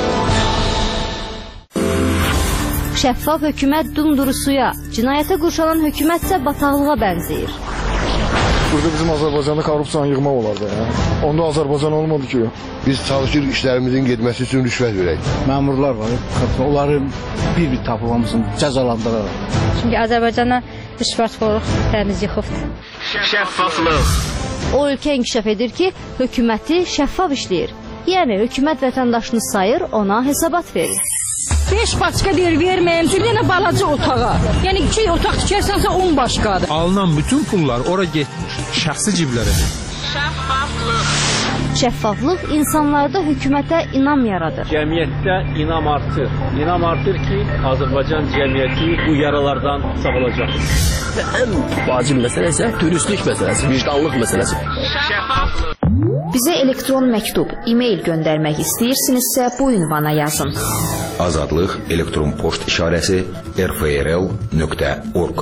Şəffaf hökumət dumduru suya, cinayətə qurşanan hökumətsə bataqlığa bənzəyir. Burada bizim Azərbaycanda korrupsiyanı yığmaq olardı. Onda Azərbaycan olmadı ki. Biz çalışırıq işlərimizin getməsi üçün rüşvət verək. Məmurlar var, onları bir-bir tapıb hamısını cəzalandıraraq. Çünki Azərbaycana rüşvətxorluq dəniz yıxıbdır. Şəffaflıq. O ölkə inkişaf edir ki, hökuməti şəffaf işləyir. Yəni, hökumət vətəndaşını sayır, ona hesabat verir. 5 başqa deyir verməyim, bir dənə balaca otağa. Yəni 2 otaq tikərsənsə 10 başqadır. Alınan bütün pullar ora getmiş, şəxsi ciblərə. Şəffaflıq. Şəffaflıq insanlarda hökumətə inam yaradır. Cəmiyyətdə inam artır. İnam artır ki, Azərbaycan cəmiyyəti bu yaralardan sağalacaq. Və ən vacib məsələ isə dürüstlük məsələsi, vicdanlıq məsələsi. Şəffaflıq. Bizə elektron məktub, e-mail göndərmək istəyirsinizsə bu ünvana yazın. Azadlıq elektron poçt işarəsi rfrl.org.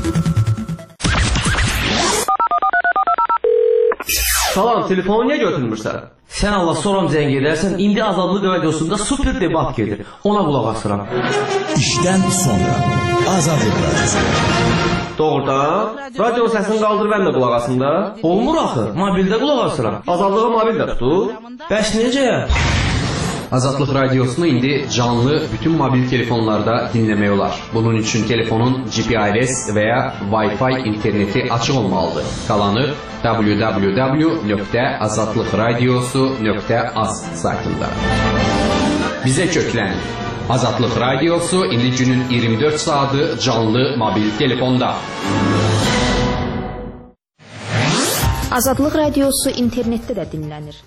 Salam, telefonu niyə götürmürsən? Sən Allah soram zəng edərsən, indi Azadlıq radiosunda super debat gedir. Ona qulaq asıram. İşdən sonra Azadlıq radiosu. Doğrudan? Radio səsini qaldır mən də qulaq asım da. Olmur axı, mobildə qulaq asıram. Azadlığı mobildə tutur. Bəs necə? Azadlıq radiosunu indi canlı bütün mobil telefonlarda dinləmək olar. Bunun üçün telefonun GPRS və ya Wi-Fi interneti açıq olmalıdır. Qalanı www.azadlıqradiosu.az saytında. Bizə köklənin. Azadlıq radiosu indi günün 24 saatı canlı mobil telefonda. Azadlıq radiosu internetdə də dinlənir.